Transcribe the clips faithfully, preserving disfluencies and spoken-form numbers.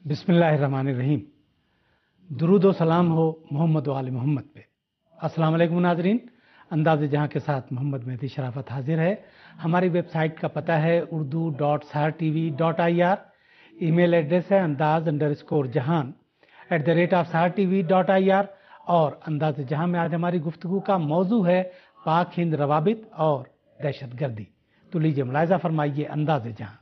बिस्मिल्लाहिर्रहमानिर्रहीम। दुरूद व सलाम हो मोहम्मद व आले मोहम्मद पे। अस्सलाम वालेकुम नाज़रीन, अंदाज़े जहां के साथ मोहम्मद मेहदी शराफत हाजिर है। हमारी वेबसाइट का पता है Urdu dot Sahar T V dot I R. Email address है Andaz underscore Jahan at the rate of Sahar T V dot I R. और अंदाज़े जहां में आज हमारी गुफ्तगू का मौजू है पाक हिंद रवाबित और दहशत गर्दी। तो लीजिए मुलाहिज़ा फरमाइए अंदाज़े जहां।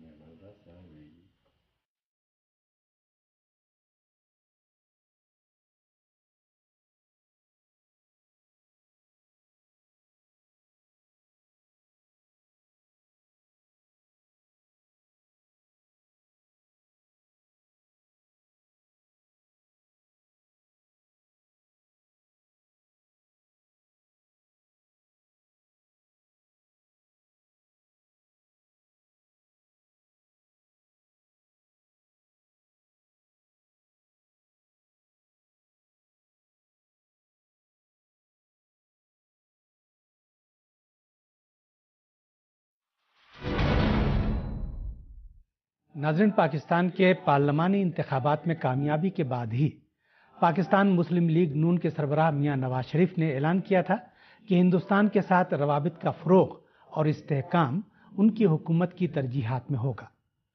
नाज़रीन, पाकिस्तान के पार्लिमानी इंतखाबात में कामयाबी के बाद ही पाकिस्तान मुस्लिम लीग नून के सरबराह मियां नवाज शरीफ ने ऐलान किया था कि हिंदुस्तान के साथ रवाबित का फ़रोग़ और इस्तेहकाम उनकी हुकूमत की तरजीहात में होगा।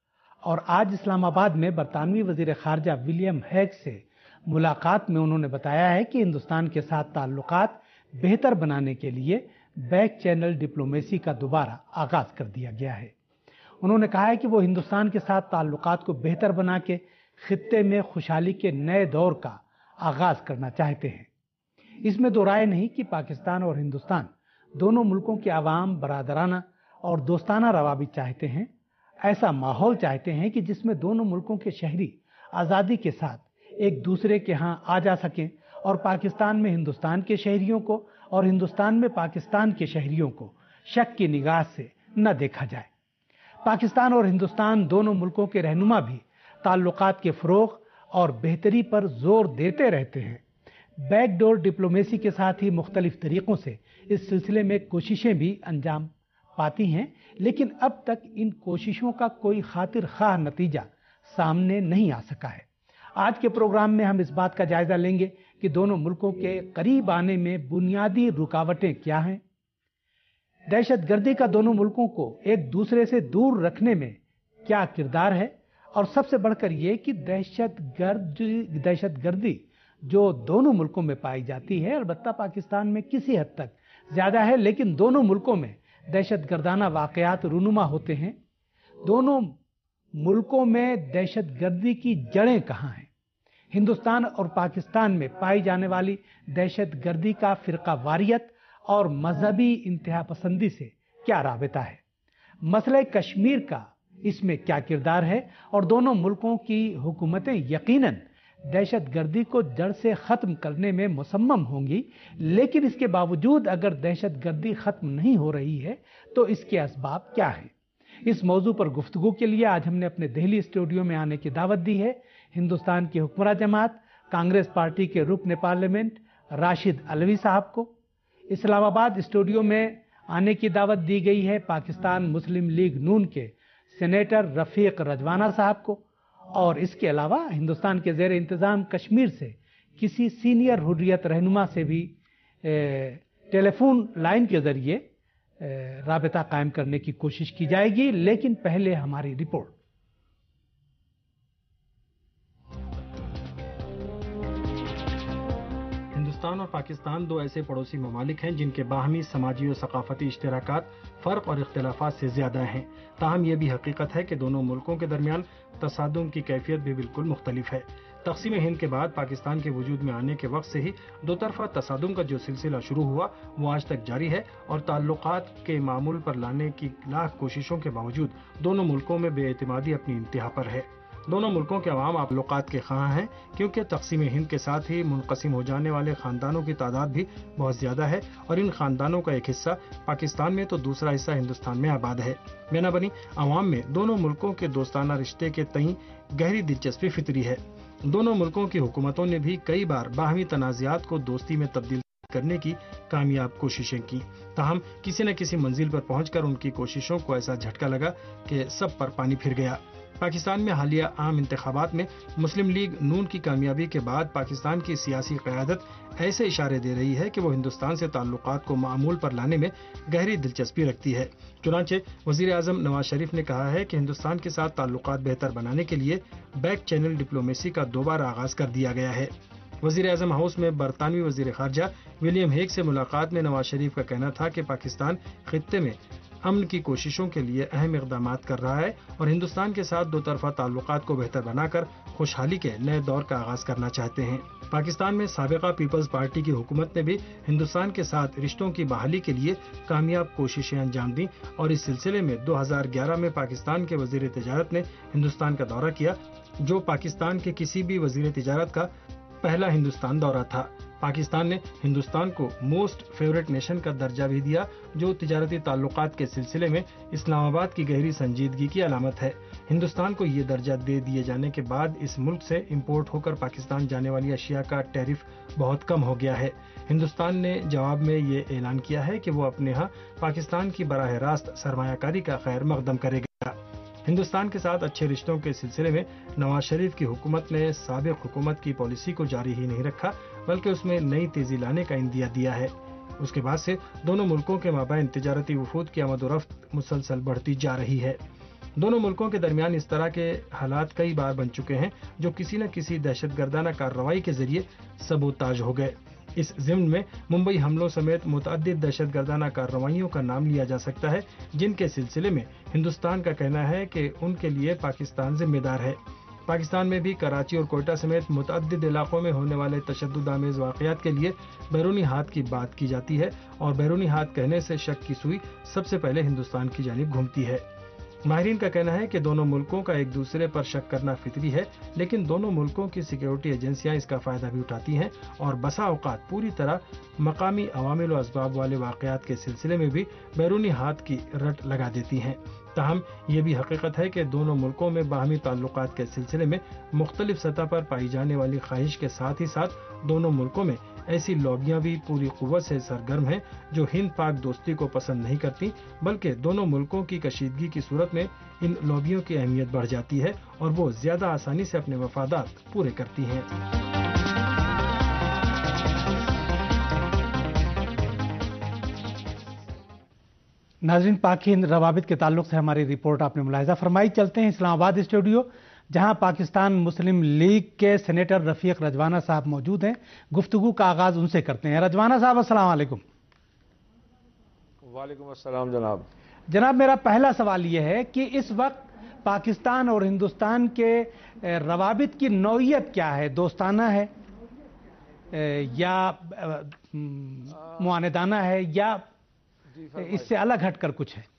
और आज इस्लामाबाद में बरतानवी वज़ीर ख़ारजा विलियम हैग से मुलाकात में उन्होंने बताया है कि हिंदुस्तान के साथ ताल्लुकात बेहतर बनाने के लिए बैक चैनल डिप्लोमेसी का दोबारा आगाज़ कर दिया गया है। उन्होंने कहा है कि वो हिंदुस्तान के साथ ताल्लुकात को बेहतर बना के खित्ते में खुशहाली के नए दौर का आगाज करना चाहते हैं। इसमें दो राय नहीं कि पाकिस्तान और हिंदुस्तान दोनों मुल्कों के आवाम बरादराना और दोस्ताना रवाबित चाहते हैं। ऐसा माहौल चाहते हैं कि जिसमें दोनों मुल्कों के शहरी आज़ादी के साथ एक दूसरे के यहाँ आ जा सकें और पाकिस्तान में हिंदुस्तान के शहरियों को और हिंदुस्तान में पाकिस्तान के शहरियों को शक की निगाह से न देखा जाए। पाकिस्तान और हिंदुस्तान दोनों मुल्कों के रहनुमा भी ताल्लुकात के फ़रोग़ और बेहतरी पर जोर देते रहते हैं। बैकडोर डिप्लोमेसी के साथ ही मुख्तलिफ तरीक़ों से इस सिलसिले में कोशिशें भी अंजाम पाती हैं, लेकिन अब तक इन कोशिशों का कोई खातिर ख़्वाह नतीजा सामने नहीं आ सका है। आज के प्रोग्राम में हम इस बात का जायज़ा लेंगे कि दोनों मुल्कों के करीब आने में बुनियादी रुकावटें क्या हैं, दहशत गर्दी का दोनों मुल्कों को एक दूसरे से दूर रखने में क्या किरदार है, और सबसे बढ़कर ये कि दहशत गर्द दहशत गर्दी जो दोनों मुल्कों में पाई जाती है, अलबत्ता पाकिस्तान में किसी हद तक ज़्यादा है, लेकिन दोनों मुल्कों में दहशत गर्दाना वाक़यात रूनुमा होते हैं। दोनों मुल्कों में दहशत गर्दी की जड़ें कहाँ हैं? हिंदुस्तान और पाकिस्तान में पाई जाने वाली दहशत गर्दी का फ़िरका वारियत और मजहबी इंतहा पसंदी से क्या राबिता है? मसले कश्मीर का इसमें क्या किरदार है? और दोनों मुल्कों की हुकूमतें यकीनन दहशत गर्दी को जड़ से ख़त्म करने में मुसम्मम होंगी, लेकिन इसके बावजूद अगर दहशत गर्दी ख़त्म नहीं हो रही है तो इसके असबाब क्या हैं? इस मौजू पर गुफ्तगू के लिए आज हमने अपने दिल्ली स्टूडियो में आने की दावत दी है हिंदुस्तान की हुक्मरान जमात कांग्रेस पार्टी के रुकन पार्लियामेंट राशिद अलवी साहब को। इस्लामाबाद स्टूडियो में आने की दावत दी गई है पाकिस्तान मुस्लिम लीग नून के सेनेटर रफ़ीक रजवाना साहब को। और इसके अलावा हिंदुस्तान के ज़ेर इंतज़ाम कश्मीर से किसी सीनियर हुर्रियत रहनुमा से भी टेलीफोन लाइन के ज़रिए राबिता कायम करने की कोशिश की जाएगी। लेकिन पहले हमारी रिपोर्ट। हिंदुस्तान और पाकिस्तान दो ऐसे पड़ोसी ममालिक हैं जिनके बाहमी समाजी और सकाफती इश्तराकात फ़र्क और इख्तिलाफात से ज़्यादा हैं। ताहम यह भी हकीकत है कि दोनों मुल्कों के दरमियान तसादुम की कैफियत भी बिल्कुल मुख्तलिफ है। तक़सीम हिंद के बाद पाकिस्तान के वजूद में आने के वक्त से ही दो तरफा तसादुम का जो सिलसिला शुरू हुआ वो आज तक जारी है और ताल्लुकात के मामूल पर लाने की लाख कोशिशों के बावजूद दोनों मुल्कों में बेएतिमादी अपनी इंतहा पर है। दोनों मुल्कों के अवाम ताल्लुकात के ख़्वाह हैं, क्योंकि तक़सीम हिंद के साथ ही मुनक़सिम हो जाने वाले ख़ानदानों की तादाद भी बहुत ज़्यादा है और इन ख़ानदानों का एक हिस्सा पाकिस्तान में तो दूसरा हिस्सा हिंदुस्तान में आबाद है। बेनाबनी अवाम में दोनों मुल्कों के दोस्ताना रिश्ते के तईं गहरी दिलचस्पी फितरी है। दोनों मुल्कों की हुकूमतों ने भी कई बार बाहमी तनाज़ात को दोस्ती में तब्दील करने की कामयाब कोशिशें की। ताहम किसी न किसी मंजिल पर पहुंचकर उनकी कोशिशों को ऐसा झटका लगा कि सब पर पानी फिर गया। पाकिस्तान में हालिया आम इंतखाबात में मुस्लिम लीग नून की कामयाबी के बाद पाकिस्तान की सियासी क़यादत ऐसे इशारे दे रही है कि वो हिंदुस्तान से ताल्लुकात को मामूल पर लाने में गहरी दिलचस्पी रखती है। चुनांचे वज़ीर आज़म नवाज शरीफ ने कहा है कि हिंदुस्तान के साथ ताल्लुकात बेहतर बनाने के लिए बैक चैनल डिप्लोमेसी का दोबारा आगाज कर दिया गया है। वज़ीर आज़म हाउस में बरतानवी वज़ीर ख़ारजा विलियम हेग से मुलाकात में नवाज शरीफ का कहना था कि पाकिस्तान खित्ते में अमन की कोशिशों के लिए अहम इक़दाम कर रहा है और हिंदुस्तान के साथ दो तरफा ताल्लुकात को बेहतर बनाकर खुशहाली के नए दौर का आगाज करना चाहते हैं। पाकिस्तान में साबिक़ा पीपल्स पार्टी की हुकूमत ने भी हिंदुस्तान के साथ रिश्तों की बहाली के लिए कामयाब कोशिशें अंजाम दी और इस सिलसिले में दो हज़ार ग्यारह में पाकिस्तान के वज़ीर तिजारत ने हिंदुस्तान का दौरा किया, जो पाकिस्तान के किसी भी वज़ीर तिजारत का पहला हिंदुस्तान दौरा था। पाकिस्तान ने हिंदुस्तान को मोस्ट फेवरेट नेशन का दर्जा भी दिया, जो तिजारती ताल्लुकात के सिलसिले में इस्लामाबाद की गहरी संजीदगी की अलामत है। हिंदुस्तान को ये दर्जा दे दिए जाने के बाद इस मुल्क से इंपोर्ट होकर पाकिस्तान जाने वाली अशिया का टैरिफ बहुत कम हो गया है। हिंदुस्तान ने जवाब में ये ऐलान किया है कि वो अपने यहाँ पाकिस्तान की बराह रास्त सरमायाकारी का खैर मकदम करेगा। हिंदुस्तान के साथ अच्छे रिश्तों के सिलसिले में नवाज शरीफ की हुकूमत ने साबिक़ हुकूमत की पॉलिसी को जारी ही नहीं रखा, बल्कि उसमें नई तेजी लाने का इंदिया दिया है। उसके बाद से दोनों मुल्कों के माबैन तिजारती वफूद की आमद और रफ्त मुसलसल बढ़ती जा रही है। दोनों मुल्कों के दरमियान इस तरह के हालात कई बार बन चुके हैं, जो किसी न किसी दहशतगर्दाना कार्रवाई के जरिए सबूताज हो गए। इस ज़िम्न में मुंबई हमलों समेत मुतअद्दिद दहशतगर्दाना कार्रवाइयों का नाम लिया जा सकता है, जिनके सिलसिले में हिंदुस्तान का कहना है कि उनके लिए पाकिस्तान जिम्मेदार है। पाकिस्तान में भी कराची और कोयटा समेत मुतअद्दिद इलाकों में होने वाले तशद्दुद आमेज़ वाक़यात के लिए बैरूनी हाथ की बात की जाती है और बैरूनी हाथ कहने से शक की सुई सबसे पहले हिंदुस्तान की जानिब घूमती है। माहिरीन का कहना है कि दोनों मुल्कों का एक दूसरे पर शक करना फितरी है, लेकिन दोनों मुल्कों की सिक्योरिटी एजेंसियां इसका फायदा भी उठाती हैं और बसा औकात पूरी तरह मकामी अवामिल व असबाब वाले वाक़यात के सिलसिले में भी बैरूनी हाथ की रट लगा देती हैं। ताहम ये भी हकीकत है कि दोनों मुल्कों में बाहमी ताल्लुकात के सिलसिले में मुख्तलिफ सतह पर पाई जाने वाली ख्वाहिश के साथ ही साथ दोनों मुल्कों में ऐसी लॉबियां भी पूरी कुव्वत से सरगर्म हैं जो हिंद पाक दोस्ती को पसंद नहीं करती, बल्कि दोनों मुल्कों की कशीदगी की सूरत में इन लॉबियों की अहमियत बढ़ जाती है और वो ज्यादा आसानी से अपने मफादात पूरे करती हैं। नाज़रीन, पाक हिंद रवाबित के ताल्लुक से हमारी रिपोर्ट आपने मुलाहिजा फरमाई। चलते हैं इस्लामाबाद स्टूडियो, जहां पाकिस्तान मुस्लिम लीग के सेनेटर रफीक रजवाना साहब मौजूद हैं। गुफ्तगू का आगाज उनसे करते हैं। रजवाना साहब, अस्सलाम वालेकुम। वालेकुम अस्सलाम जनाब। जनाब, मेरा पहला सवाल यह है कि इस वक्त पाकिस्तान और हिंदुस्तान के रवाबित की नौइयत क्या है? दोस्ताना है या मुआनदाना है या इससे अलग हटकर कुछ है?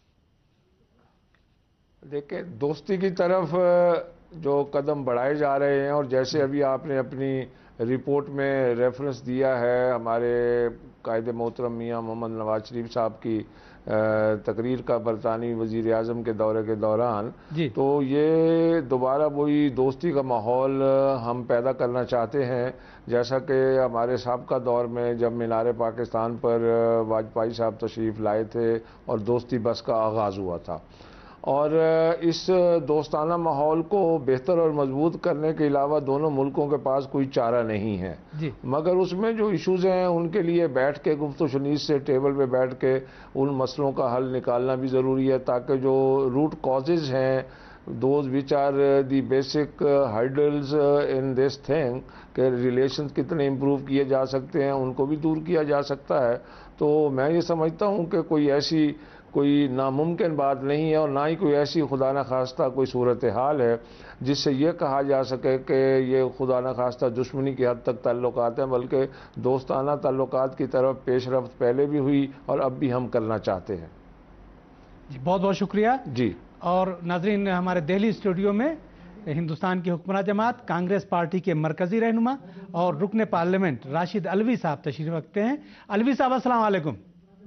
देखिए, दोस्ती की तरफ जो कदम बढ़ाए जा रहे हैं और जैसे अभी आपने अपनी रिपोर्ट में रेफरेंस दिया है हमारे कायदे मोहतरम मियाँ मोहम्मद नवाज शरीफ साहब की तकरीर का बरतानी वज़ीर आज़म के दौरे के दौरान, तो ये दोबारा वही दोस्ती का माहौल हम पैदा करना चाहते हैं, जैसा कि हमारे साबका दौर में जब मीनार पाकिस्तान पर वाजपेयी साहब तशरीफ़ लाए थे और दोस्ती बस का आगाज़ हुआ था। और इस दोस्ताना माहौल को बेहतर और मजबूत करने के अलावा दोनों मुल्कों के पास कोई चारा नहीं है, मगर उसमें जो इश्यूज़ हैं उनके लिए बैठ के गुफ्तगू शुनीस से टेबल पे बैठ के उन मसलों का हल निकालना भी ज़रूरी है, ताकि जो रूट कॉजेज़ हैं, those which are the basic hurdles in this thing के रिलेशंस कितने इम्प्रूव किए जा सकते हैं, उनको भी दूर किया जा सकता है। तो मैं ये समझता हूँ कि कोई ऐसी कोई नामुमकिन बात नहीं है और ना ही कोई ऐसी खुदा न खास्ता कोई सूरत हाल है जिससे ये कहा जा सके कि ये खुदा न खास्ता दुश्मनी की हद तक ताल्लुकात हैं, बल्कि दोस्ताना ताल्लुकात की तरफ पेशरफ्त पहले भी हुई और अब भी हम करना चाहते हैं। जी, बहुत बहुत शुक्रिया जी। और नाज़रीन, हमारे दिल्ली स्टूडियो में हिंदुस्तान की हुक्मरान जमात कांग्रेस पार्टी के मरकजी रहनुमा और रुकन पार्लियामेंट राशिद अलवी साहब तशरीफ रखते हैं। अलवी साहब, अस्सलाम वालेकुम।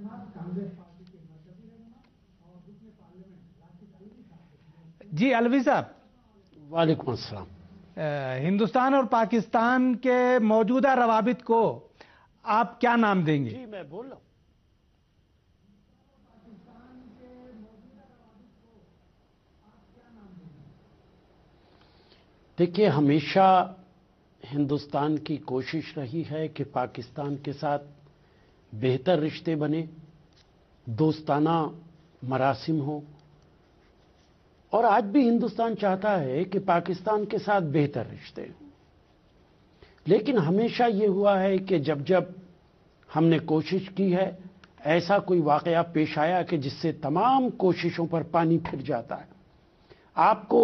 जी अलवी साहब। वालेकुम अस्सलाम। हिंदुस्तान और पाकिस्तान के मौजूदा रवाबित को आप क्या नाम देंगे? जी मैं बोल रहा हूँ। देखिए, हमेशा हिंदुस्तान की कोशिश रही है कि पाकिस्तान के साथ बेहतर रिश्ते बने, दोस्ताना मरासिम हो, और आज भी हिंदुस्तान चाहता है कि पाकिस्तान के साथ बेहतर रिश्ते हों। लेकिन हमेशा ये हुआ है कि जब जब हमने कोशिश की है, ऐसा कोई वाकया पेश आया कि जिससे तमाम कोशिशों पर पानी फिर जाता है। आपको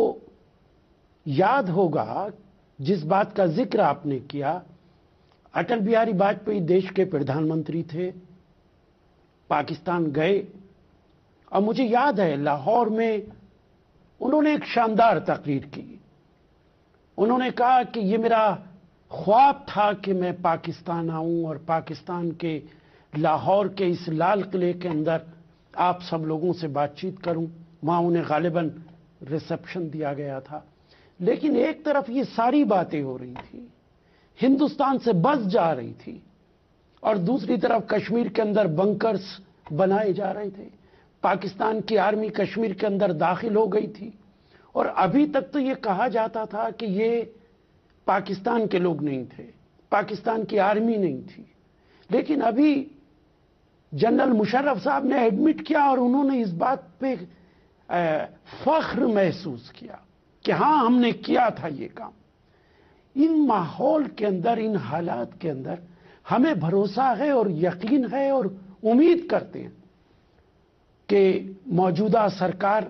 याद होगा, जिस बात का जिक्र आपने किया, अटल बिहारी वाजपेयी देश के प्रधानमंत्री थे, पाकिस्तान गए, और मुझे याद है लाहौर में उन्होंने एक शानदार तकरीर की। उन्होंने कहा कि ये मेरा ख्वाब था कि मैं पाकिस्तान आऊं और पाकिस्तान के लाहौर के इस लाल किले के अंदर आप सब लोगों से बातचीत करूं। वहां उन्हें गालिबन रिसेप्शन दिया गया था। लेकिन एक तरफ ये सारी बातें हो रही थी, हिंदुस्तान से बस जा रही थी, और दूसरी तरफ कश्मीर के अंदर बंकर्स बनाए जा रहे थे। पाकिस्तान की आर्मी कश्मीर के अंदर दाखिल हो गई थी, और अभी तक तो ये कहा जाता था कि ये पाकिस्तान के लोग नहीं थे, पाकिस्तान की आर्मी नहीं थी। लेकिन अभी जनरल मुशर्रफ साहब ने एडमिट किया और उन्होंने इस बात पे फख्र महसूस किया कि हाँ, हमने किया था ये काम। इन माहौल के अंदर, इन हालात के अंदर हमें भरोसा है और यकीन है और उम्मीद करते हैं कि मौजूदा सरकार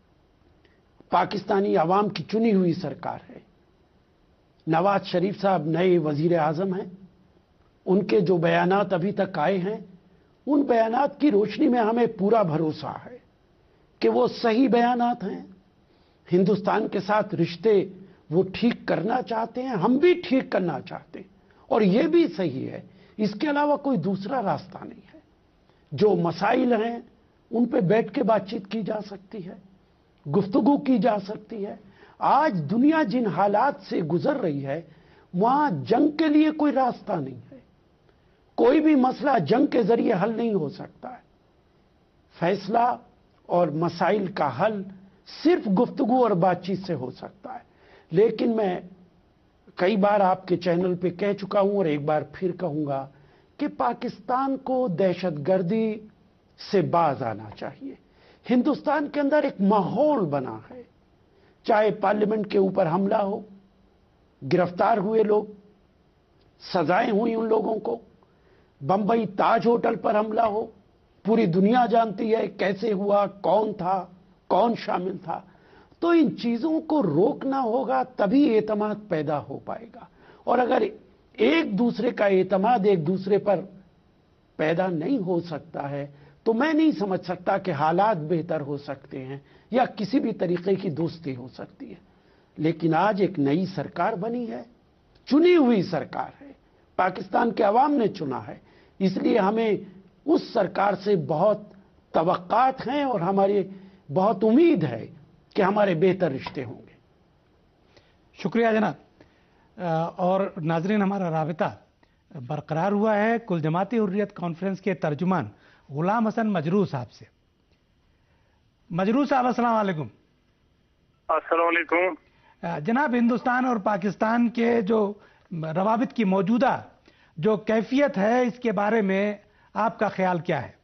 पाकिस्तानी आवाम की चुनी हुई सरकार है। नवाज शरीफ साहब नए वजीर आजम हैं। उनके जो बयानात अभी तक आए हैं, उन बयानात की रोशनी में हमें पूरा भरोसा है कि वो सही बयानात हैं। हिंदुस्तान के साथ रिश्ते वो ठीक करना चाहते हैं, हम भी ठीक करना चाहते हैं, और ये भी सही है। इसके अलावा कोई दूसरा रास्ता नहीं है। जो मसाइल हैं उन पे बैठ के बातचीत की जा सकती है, गुफ्तगू की जा सकती है। आज दुनिया जिन हालात से गुजर रही है, वहां जंग के लिए कोई रास्ता नहीं है। कोई भी मसला जंग के जरिए हल नहीं हो सकता है। फैसला और मसाइल का हल सिर्फ गुफ्तगू और बातचीत से हो सकता है। लेकिन मैं कई बार आपके चैनल पे कह चुका हूं और एक बार फिर कहूंगा कि पाकिस्तान को दहशतगर्दी से बाज आना चाहिए। हिंदुस्तान के अंदर एक माहौल बना है, चाहे पार्लियामेंट के ऊपर हमला हो, गिरफ्तार हुए लोग, सजाएं हुई उन लोगों को, बंबई ताज होटल पर हमला हो, पूरी दुनिया जानती है कैसे हुआ, कौन था, कौन शामिल था। तो इन चीजों को रोकना होगा, तभी एतमाद पैदा हो पाएगा। और अगर एक दूसरे का एतमाद एक दूसरे पर पैदा नहीं हो सकता है, तो मैं नहीं समझ सकता कि हालात बेहतर हो सकते हैं या किसी भी तरीके की दोस्ती हो सकती है। लेकिन आज एक नई सरकार बनी है, चुनी हुई सरकार है, पाकिस्तान के अवाम ने चुना है। इसलिए हमें उस सरकार से बहुत तवक्कात हैं और हमारी बहुत उम्मीद है कि हमारे बेहतर रिश्ते होंगे। शुक्रिया जनाब। और नाजरीन, हमारा राबिता बरकरार हुआ है कुल जमाती हुर्रियत कॉन्फ्रेंस के तर्जुमान गुलाम हसन मजरूह साहब से। मजरूह साहब, अस्सलाम वालेकुम। अस्सलाम वालेकुम। जनाब, हिंदुस्तान और पाकिस्तान के जो रवाबित की मौजूदा जो कैफियत है, इसके बारे में आपका ख्याल क्या है?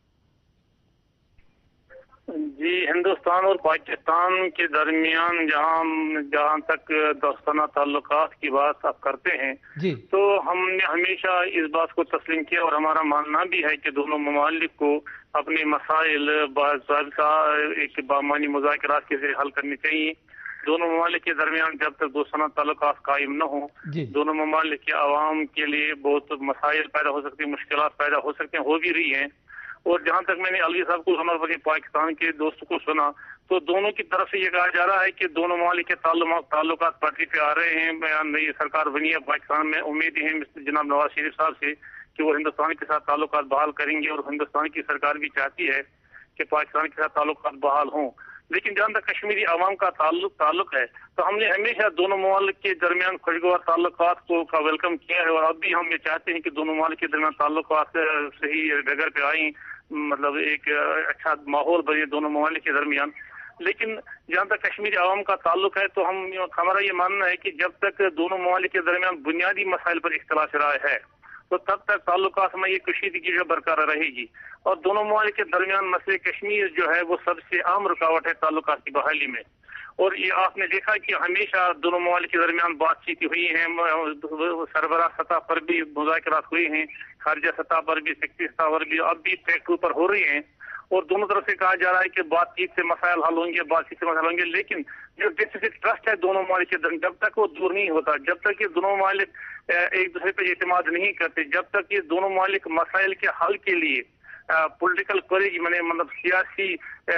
जी, हिंदुस्तान और पाकिस्तान के दरमियान जहां जहां तक दोस्ताना ताल्लुकात की बात आप करते हैं जी, तो हमने हमेशा इस बात को तस्लीम किया और हमारा मानना भी है कि दोनों ममालिक को अपने मसाइल बाज़ाब्ता एक बामानी मुज़ाकरात के जरिए हल करने चाहिए। दोनों ममालिक के दरमियान जब तक दोस्ताना ताल्लुकात कायम न हो, दोनों ममालिक के आवाम के लिए बहुत मसाइल पैदा हो सकते हैं, मुश्किलात पैदा हो सकते हैं, हो भी रही हैं। और जहां तक मैंने अलवी साहब को हमारे पाकिस्तान के दोस्त को सुना, तो दोनों की तरफ से ये कहा जा रहा है कि दोनों ममालिक के ताल्लुकात पटरी पे आ रहे हैं। बयान नई सरकार बनी है पाकिस्तान में, उम्मीद है जनाब नवाज शरीफ साहब से कि वो हिंदुस्तान के साथ ताल्लुकात बहाल करेंगे, और हिंदुस्तान की सरकार भी चाहती है कि पाकिस्तान के साथ ताल्लुकात बहाल हों। लेकिन जहां तक कश्मीरी आवाम का ताल्लुक ताल्लुक है, तो हमने हमेशा दोनों ममालिक के दरमियान खुशगवार ताल्लुकात को का वेलकम किया है, और अब भी हम ये चाहते हैं कि दोनों ममालिक के दरमियान ताल्लुकात सही डगर पे आए, मतलब एक अच्छा माहौल बने दोनों ममालिक के दरमियान। لیکن جہاں تک کشمیری عوام کا تعلق ہے تو ہم ہمارا یہ ماننا ہے کہ جب تک دونوں ممالک کے درمیان بنیادی مسائل پر اختلاف رائے ہے تو تب تک تعلقات میں یہ کشیدگی جو برقرار رہے گی، اور دونوں ممالک کے درمیان مسئلہ کشمیر جو ہے وہ سب سے اہم رکاوٹ ہے تعلقات کی بحالی میں۔ اور یہ آپ نے دیکھا کہ ہمیشہ دونوں ممالک کے درمیان بات چیت ہوئی ہیں، سربراہ سطح پر بھی مذاکرات ہوئے ہیں، خارجہ سطح پر بھی، سیکٹری سطح پر بھی، اب بھی ٹریک پر ہو رہی ہیں، اور دونوں طرف سے کہا جا رہا ہے کہ بات چیت سے مسائل حل ہوں گے، بات چیت سے مسائل ہوں گے، لیکن جو ڈیفیسٹ ٹرسٹ ہے دونوں ممالک کے درمیان جب تک وہ دور نہیں ہوتا، جب تک یہ دونوں ممالک ایک دوسرے پہ اعتماد نہیں کرتے، جب تک یہ دونوں ممالک مسائل کے حل کے لیے پولیٹیکل کوریج میں مطلب سیاسی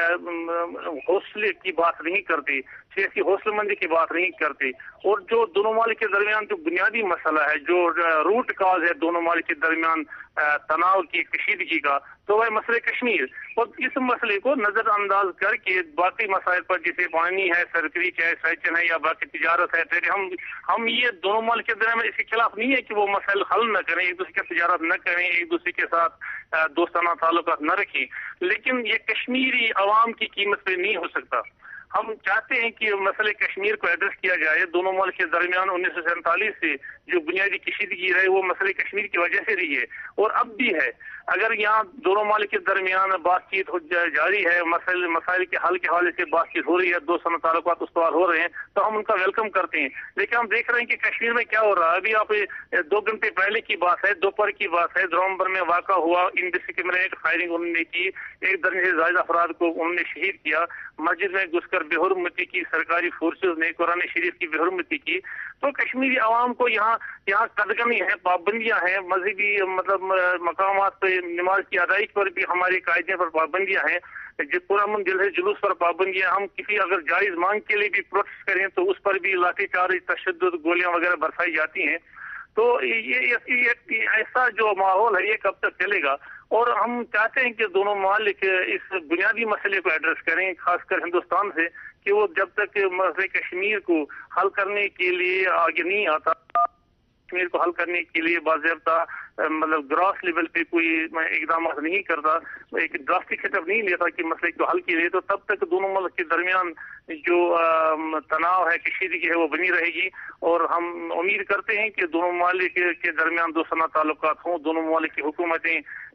حوصلے کی بات نہیں کرتے، سیاسی حوصلہ مندی کی بات نہیں کرتے، اور جو دونوں ممالک کے درمیان جو بنیادی مسئلہ ہے، جو روٹ کاز ہے دونوں ممالک کے درمیان تناؤ کی، کشیدگی کا، تو وہ مسئلہ کشمیر، اور اس مسئلے کو نظر انداز کر کے باقی مسائل پر جیسے پانی ہے، سرکری چاہے سیچن ہے یا باقی تجارت ہے، ہم ہم یہ دونوں ممالک کے درمیان اس کے خلاف نہیں ہے کہ وہ مسائل حل نہ کریں، ایک دوسرے کی تجارت نہ کریں، ایک دوسرے کے ساتھ دوستانہ تعلقات نہ رکھیں، لیکن یہ کشمیری عوام کی قیمت پہ نہیں ہو سکتا۔ ہم چاہتے ہیں کہ مسئلہ کشمیر کو ایڈریس کیا جائے۔ دونوں ملک کے درمیان انیس سو سینتالیس سے جو بنیادی کشیدگی رہی وہ مسئلہ کشمیر کی وجہ سے رہی ہے اور اب بھی ہے۔ اگر یہاں دونوں ممالک کے درمیان بات چیت جاری ہے، مسائل مسائل کے حل کے حوالے سے بات چیت ہو رہی ہے، دوستانہ تعلقات استوار ہو رہے ہیں، تو ہم ان کا ویلکم کرتے ہیں۔ لیکن ہم دیکھ رہے ہیں کہ کشمیر میں کیا ہو رہا ہے۔ ابھی آپ دو گھنٹے پہلے کی بات ہے، دوپہر کی بات ہے، درونبر میں واقع ہوا، انڈسکریمنیٹ فائرنگ انہوں نے کی، ایک درجن سے زائد افراد کو انہوں نے شہید کیا، مسجد میں گھس کر بے حرمتی کی سرکاری فورسز نے، قرآن شریف کی بے حرمتی کی۔ تو کشمیری عوام کو یہاں یہاں قدغنی ہے، پابندیاں ہیں، مذہبی مطلب مقامات پہ نماز کی ادائیگی پر بھی ہمارے قاعدے پر پابندیاں ہیں، پورا من دل ہے جلوس پر پابندیاں، ہم کسی اگر جائز مانگ کے لیے بھی پروٹیسٹ کریں تو اس پر بھی لاٹھی چارج، تشدد، گولیاں وغیرہ برسائی جاتی ہیں۔ تو یہ ایسا جو ماحول ہے یہ کب تک چلے گا؟ اور ہم چاہتے ہیں کہ دونوں ممالک اس بنیادی مسئلے کو ایڈریس کریں، خاص کر ہندوستان سے، کہ وہ جب تک مسئلہ کشمیر کو حل کرنے کے لیے آگے نہیں آتا، کشمیر کو حل کرنے کے لیے باضابطہ مطلب گراس لیول پہ کوئی اقدامات نہیں کرتا، ایک ڈراسٹک اسٹیپ نہیں لیتا کہ مسئلے کو حل کے لیے، تو تب تک دونوں ملک کے درمیان جو تناؤ ہے، کشیدگی ہے، وہ بنی رہے گی۔ اور ہم امید کرتے ہیں کہ دونوں ممالک کے درمیان دوستانہ تعلقات ہوں، دونوں ممالک کی حکومتیں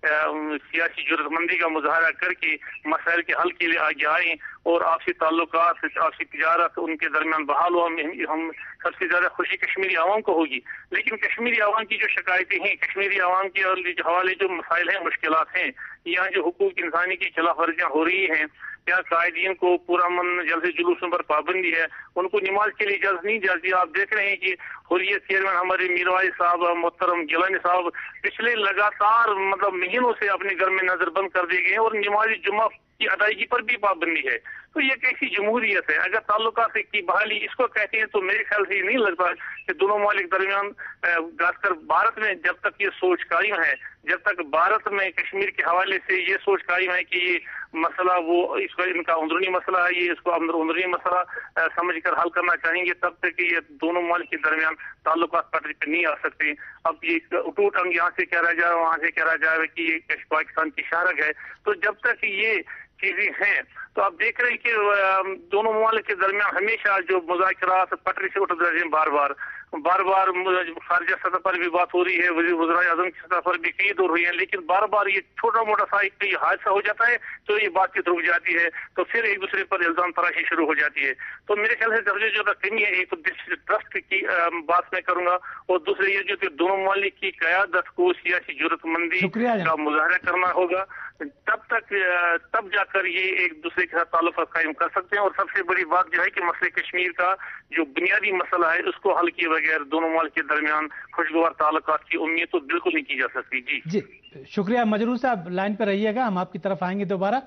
سیاسی جرات مندی کا مظاہرہ کر کے مسائل کے حل کے لیے آگے آئیں اور آپسی تعلقات، آپسی تجارت ان کے درمیان بحال ہو۔ ہم سب سے زیادہ خوشی کشمیری عوام کو ہوگی، لیکن کشمیری عوام کی جو شکایتیں ہیں، کشمیری عوام کے حوالے جو مسائل ہیں، مشکلات ہیں، یہاں جو حقوق انسانی کی خلاف ورزیاں ہو رہی ہیں، یا قائدین کو پورا من جلسے جلوسوں پر پابندی ہے، ان کو نماز کے لیے اجازت نہیں جاتی۔ آپ دیکھ رہے ہیں کہ حریت چیئرمین ہمارے میروائی صاحب، محترم گیلانی صاحب پچھلے لگاتار مطلب مہینوں سے اپنے گھر میں نظر بند کر دیے گئے ہیں اور نماز جمعہ کی ادائیگی پر بھی پابندی ہے۔ تو یہ کیسی جمہوریت ہے؟ اگر تعلقات کی بحالی اس کو کہتے ہیں تو میرے خیال سے یہ نہیں لگتا کہ دونوں ممالک درمیان، خاص کر بھارت میں جب تک یہ سوچ قائم ہے، جب تک بھارت میں کشمیر کے حوالے سے یہ سوچ قائم ہے کہ یہ مسئلہ وہ اس کا ان کا اندرونی مسئلہ ہے، یہ اس کو اندرونی مسئلہ سمجھ کر حل کرنا چاہیں گے، تب تک یہ دونوں ممالک کے درمیان تعلقات پٹری پہ نہیں آ سکتے۔ اب یہ اٹوٹ انگ یہاں سے کہہ رہا جائے، وہاں سے کہہ رہا جائے کہ یہ پاکستان کی شہرگ ہے، تو جب تک یہ چیزیں ہیں تو آپ دیکھ رہے ہیں کہ دونوں ممالک کے درمیان ہمیشہ جو مذاکرات پٹری سے اٹھ رہے ہیں، بار بار بار بار خارجہ سطح پر بھی بات ہو رہی ہے، وزرائے اعظم کی سطح پر بھی کئی دور ہوئی ہیں، لیکن بار بار یہ چھوٹا موٹا سا ایک حادثہ ہو جاتا ہے تو یہ بات چیت رک جاتی ہے، تو پھر ایک دوسرے پر الزام تراشی شروع ہو جاتی ہے۔ تو میرے خیال سے درجے جو کمی ہے، ایک ٹرسٹ کی بات میں کروں گا، اور دوسرے یہ جو کہ دونوں ممالک کی قیادت کو سیاسی جرات مندی کا مظاہرہ کرنا ہوگا، تب تک تب جا کر یہ ایک دوسرے کے ساتھ تعلقات قائم کر سکتے ہیں۔ اور سب سے بڑی بات جو ہے کہ مسئلہ کشمیر کا جو بنیادی مسئلہ ہے اس کو حل کیے بغیر دونوں ممالک کے درمیان خوشگوار تعلقات کی امید تو بالکل نہیں کی جا سکتی۔ جی جی شکریہ مجروح صاحب، لائن پہ رہیے گا، ہم آپ کی طرف آئیں گے دوبارہ۔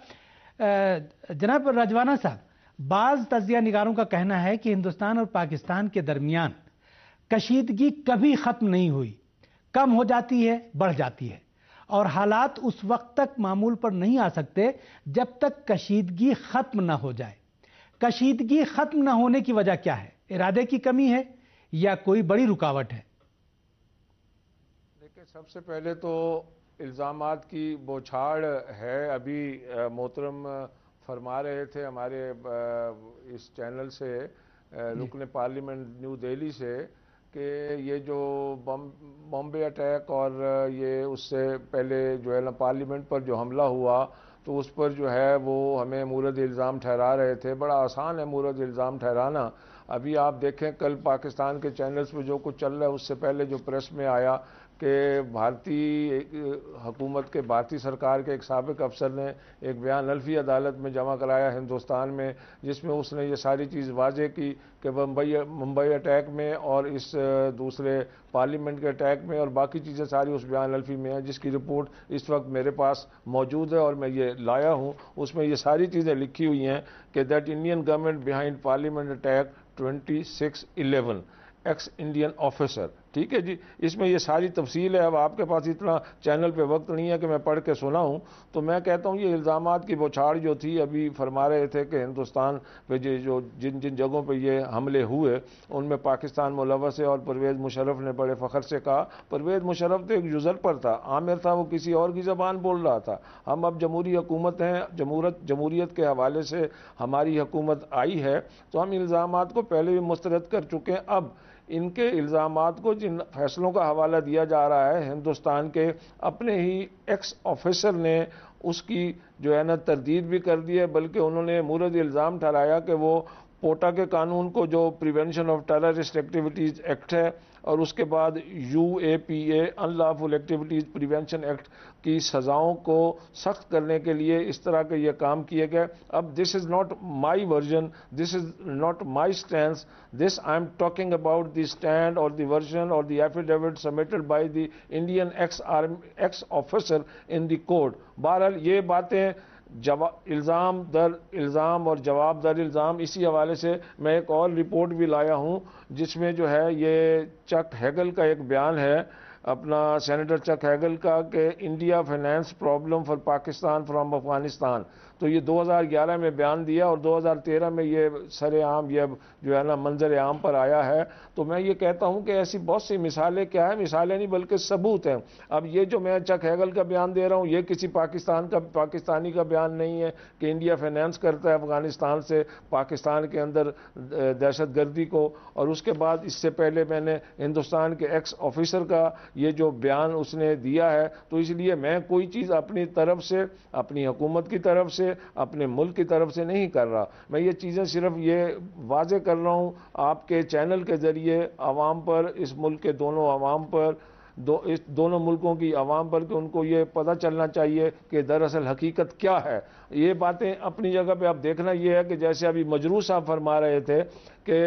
جناب رجوانہ صاحب، بعض تجزیہ نگاروں کا کہنا ہے کہ ہندوستان اور پاکستان کے درمیان کشیدگی کبھی ختم نہیں ہوئی، کم ہو جاتی ہے، بڑھ جاتی ہے، اور حالات اس وقت تک معمول پر نہیں آ سکتے جب تک کشیدگی ختم نہ ہو جائے۔ کشیدگی ختم نہ ہونے کی وجہ کیا ہے؟ ارادے کی کمی ہے یا کوئی بڑی رکاوٹ ہے؟ دیکھیں، سب سے پہلے تو الزامات کی بوچھاڑ ہے۔ ابھی محترم فرما رہے تھے ہمارے اس چینل سے رکن پارلیمنٹ نیو دہلی سے کہ یہ جو بامبے اٹیک اور یہ اس سے پہلے جو ہے نا پارلیمنٹ پر جو حملہ ہوا تو اس پر جو ہے وہ ہمیں مورد الزام ٹھہرا رہے تھے. بڑا آسان ہے مورد الزام ٹھہرانا. ابھی آپ دیکھیں کل پاکستان کے چینلز پہ جو کچھ چل رہا ہے اس سے پہلے جو پریس میں آیا کہ بھارتی حکومت کے بھارتی سرکار کے ایک سابق افسر نے ایک بیان الفی عدالت میں جمع کرایا ہندوستان میں، جس میں اس نے یہ ساری چیز واضح کی کہ ممبئی ممبئی اٹیک میں اور اس دوسرے پارلیمنٹ کے اٹیک میں اور باقی چیزیں ساری اس بیان الفی میں ہیں، جس کی رپورٹ اس وقت میرے پاس موجود ہے اور میں یہ لایا ہوں. اس میں یہ ساری چیزیں لکھی ہوئی ہیں کہ that Indian government behind parliament attack twenty six eleven ex Indian officer. ٹھیک ہے جی، اس میں یہ ساری تفصیل ہے. اب آپ کے پاس اتنا چینل پہ وقت نہیں ہے کہ میں پڑھ کے سناؤں، تو میں کہتا ہوں یہ الزامات کی بوچھاڑ جو تھی، ابھی فرما رہے تھے کہ ہندوستان پہ جو جن جن جگہوں پہ یہ حملے ہوئے ان میں پاکستان ملوث ہے، اور پرویز مشرف نے بڑے فخر سے کہا. پرویز مشرف تو ایک یوزر پر تھا، عامر تھا وہ کسی اور کی زبان بول رہا تھا. ہم اب جمہوری حکومت ہیں، جمہوریت جمہوریت کے حوالے سے ہماری حکومت آئی ہے، تو ہم الزامات کو پہلے بھی مسترد کر چکے ہیں. اب ان کے الزامات کو جن فیصلوں کا حوالہ دیا جا رہا ہے ہندوستان کے اپنے ہی ایکس آفیسر نے اس کی جو ہے نا تردید بھی کر دی ہے، بلکہ انہوں نے مورد الزام ٹھہرایا کہ وہ پوٹا کے قانون کو جو prevention of terrorist activities act ہے اور اس کے بعد U A P A unlawful activities prevention act کی سزاؤں کو سخت کرنے کے لیے اس طرح کے یہ کام کیے گئے. اب this is not my version, this is not my stand, this I am talking about the stand اور دی ورژن اور the affidavit submitted by the Indian ex army ex officer in the court. بہرحال یہ باتیں الزام در الزام اور جواب در الزام. اسی حوالے سے میں ایک اور رپورٹ بھی لایا ہوں جس میں جو ہے یہ چک ہیگل کا ایک بیان ہے، اپنا سینیٹر چک ہیگل کا، کہ India finance problem for Pakistan from Afghanistan. تو یہ دو ہزار گیارہ میں بیان دیا اور دو ہزار تیرہ میں یہ سر عام یہ جو ہے نا منظر عام پر آیا ہے. تو میں یہ کہتا ہوں کہ ایسی بہت سی مثالیں، کیا ہے مثالیں نہیں بلکہ ثبوت ہیں. اب یہ جو میں چک ہیگل کا بیان دے رہا ہوں یہ کسی پاکستان کا پاکستانی کا بیان نہیں ہے کہ انڈیا فائنانس کرتا ہے افغانستان سے پاکستان کے اندر دہشت گردی کو. اور اس کے بعد اس سے پہلے میں نے ہندوستان کے ایکس آفیسر کا یہ جو بیان اس نے دیا ہے. تو اس لیے میں کوئی چیز اپنی طرف سے، اپنی حکومت کی طرف سے، اپنے ملک کی طرف سے نہیں کر رہا. میں یہ چیزیں صرف یہ واضح کر رہا ہوں آپ کے چینل کے ذریعے عوام پر، اس ملک کے دونوں عوام پر، دو اس دونوں ملکوں کی عوام پر، کہ ان کو یہ پتہ چلنا چاہیے کہ دراصل حقیقت کیا ہے. یہ باتیں اپنی جگہ پہ اب دیکھنا یہ ہے کہ جیسے ابھی مجروح صاحب فرما رہے تھے کہ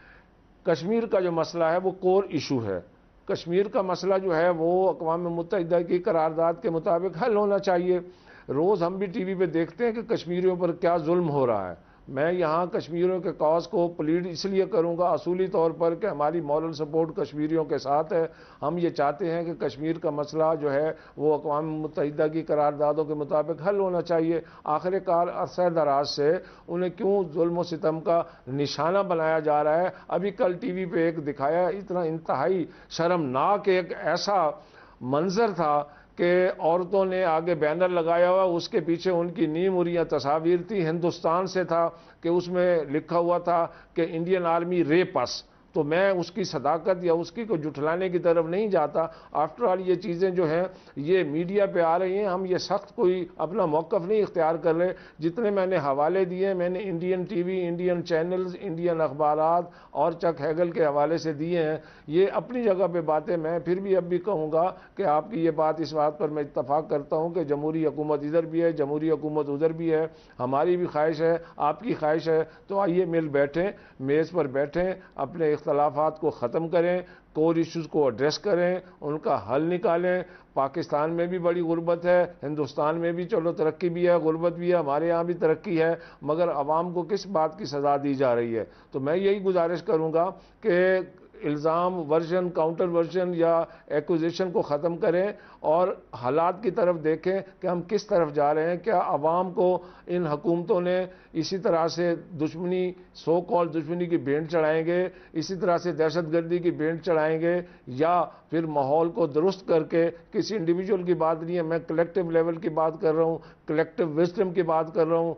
کشمیر کا جو مسئلہ ہے وہ کور ایشو ہے. کشمیر کا مسئلہ جو ہے وہ اقوام متحدہ کی قرارداد کے مطابق حل ہونا چاہیے. روز ہم بھی ٹی وی پہ دیکھتے ہیں کہ کشمیریوں پر کیا ظلم ہو رہا ہے. میں یہاں کشمیریوں کے کاز کو پلیڈ اس لیے کروں گا اصولی طور پر کہ ہماری مورل سپورٹ کشمیریوں کے ساتھ ہے. ہم یہ چاہتے ہیں کہ کشمیر کا مسئلہ جو ہے وہ اقوام متحدہ کی قراردادوں کے مطابق حل ہونا چاہیے. آخر کار عرصہ دراز سے انہیں کیوں ظلم و ستم کا نشانہ بنایا جا رہا ہے. ابھی کل ٹی وی پہ ایک دکھایا، اتنا انتہائی شرمناک ایک ایسا منظر تھا کہ عورتوں نے آگے بینر لگایا ہوا، اس کے پیچھے ان کی نیم اریاں تصاویر تھی، ہندوستان سے تھا کہ اس میں لکھا ہوا تھا کہ انڈین آرمی ریپ اس. تو میں اس کی صداقت یا اس کی کو جھٹلانے کی طرف نہیں جاتا. آفٹر آل یہ چیزیں جو ہیں یہ میڈیا پہ آ رہی ہیں، ہم یہ سخت کوئی اپنا موقف نہیں اختیار کر رہے. جتنے میں نے حوالے دیے میں نے Indian TV, Indian channels, Indian اخبارات اور چک ہیگل کے حوالے سے دیے ہیں. یہ اپنی جگہ پہ باتیں. میں پھر بھی اب بھی کہوں گا کہ آپ کی یہ بات، اس بات پر میں اتفاق کرتا ہوں کہ جمہوری حکومت ادھر بھی ہے، جمہوری حکومت ادھر بھی ہے. ہماری بھی خواہش ہے، آپ کی خواہش ہے، تو آئیے مل بیٹھیں، میز پر بیٹھیں، اپنے اختلافات کو ختم کریں، کور ایشوز کو ایڈریس کریں، ان کا حل نکالیں. پاکستان میں بھی بڑی غربت ہے، ہندوستان میں بھی چلو ترقی بھی ہے، غربت بھی ہے، ہمارے ہاں بھی ترقی ہے، مگر عوام کو کس بات کی سزا دی جا رہی ہے. تو میں یہی گزارش کروں گا کہ الزام ورژن، کاؤنٹر ورژن یا ایکوزیشن کو ختم کریں اور حالات کی طرف دیکھیں کہ ہم کس طرف جا رہے ہیں. کیا عوام کو ان حکومتوں نے اسی طرح سے دشمنی، سو کال دشمنی کی بھینٹ چڑھائیں گے، اسی طرح سے دہشت گردی کی بھینٹ چڑھائیں گے، یا پھر ماحول کو درست کر کے، کسی انڈیویجول کی بات نہیں ہے، میں کلیکٹیو لیول کی بات کر رہا ہوں، کلیکٹیو وزڈم کی بات کر رہا ہوں،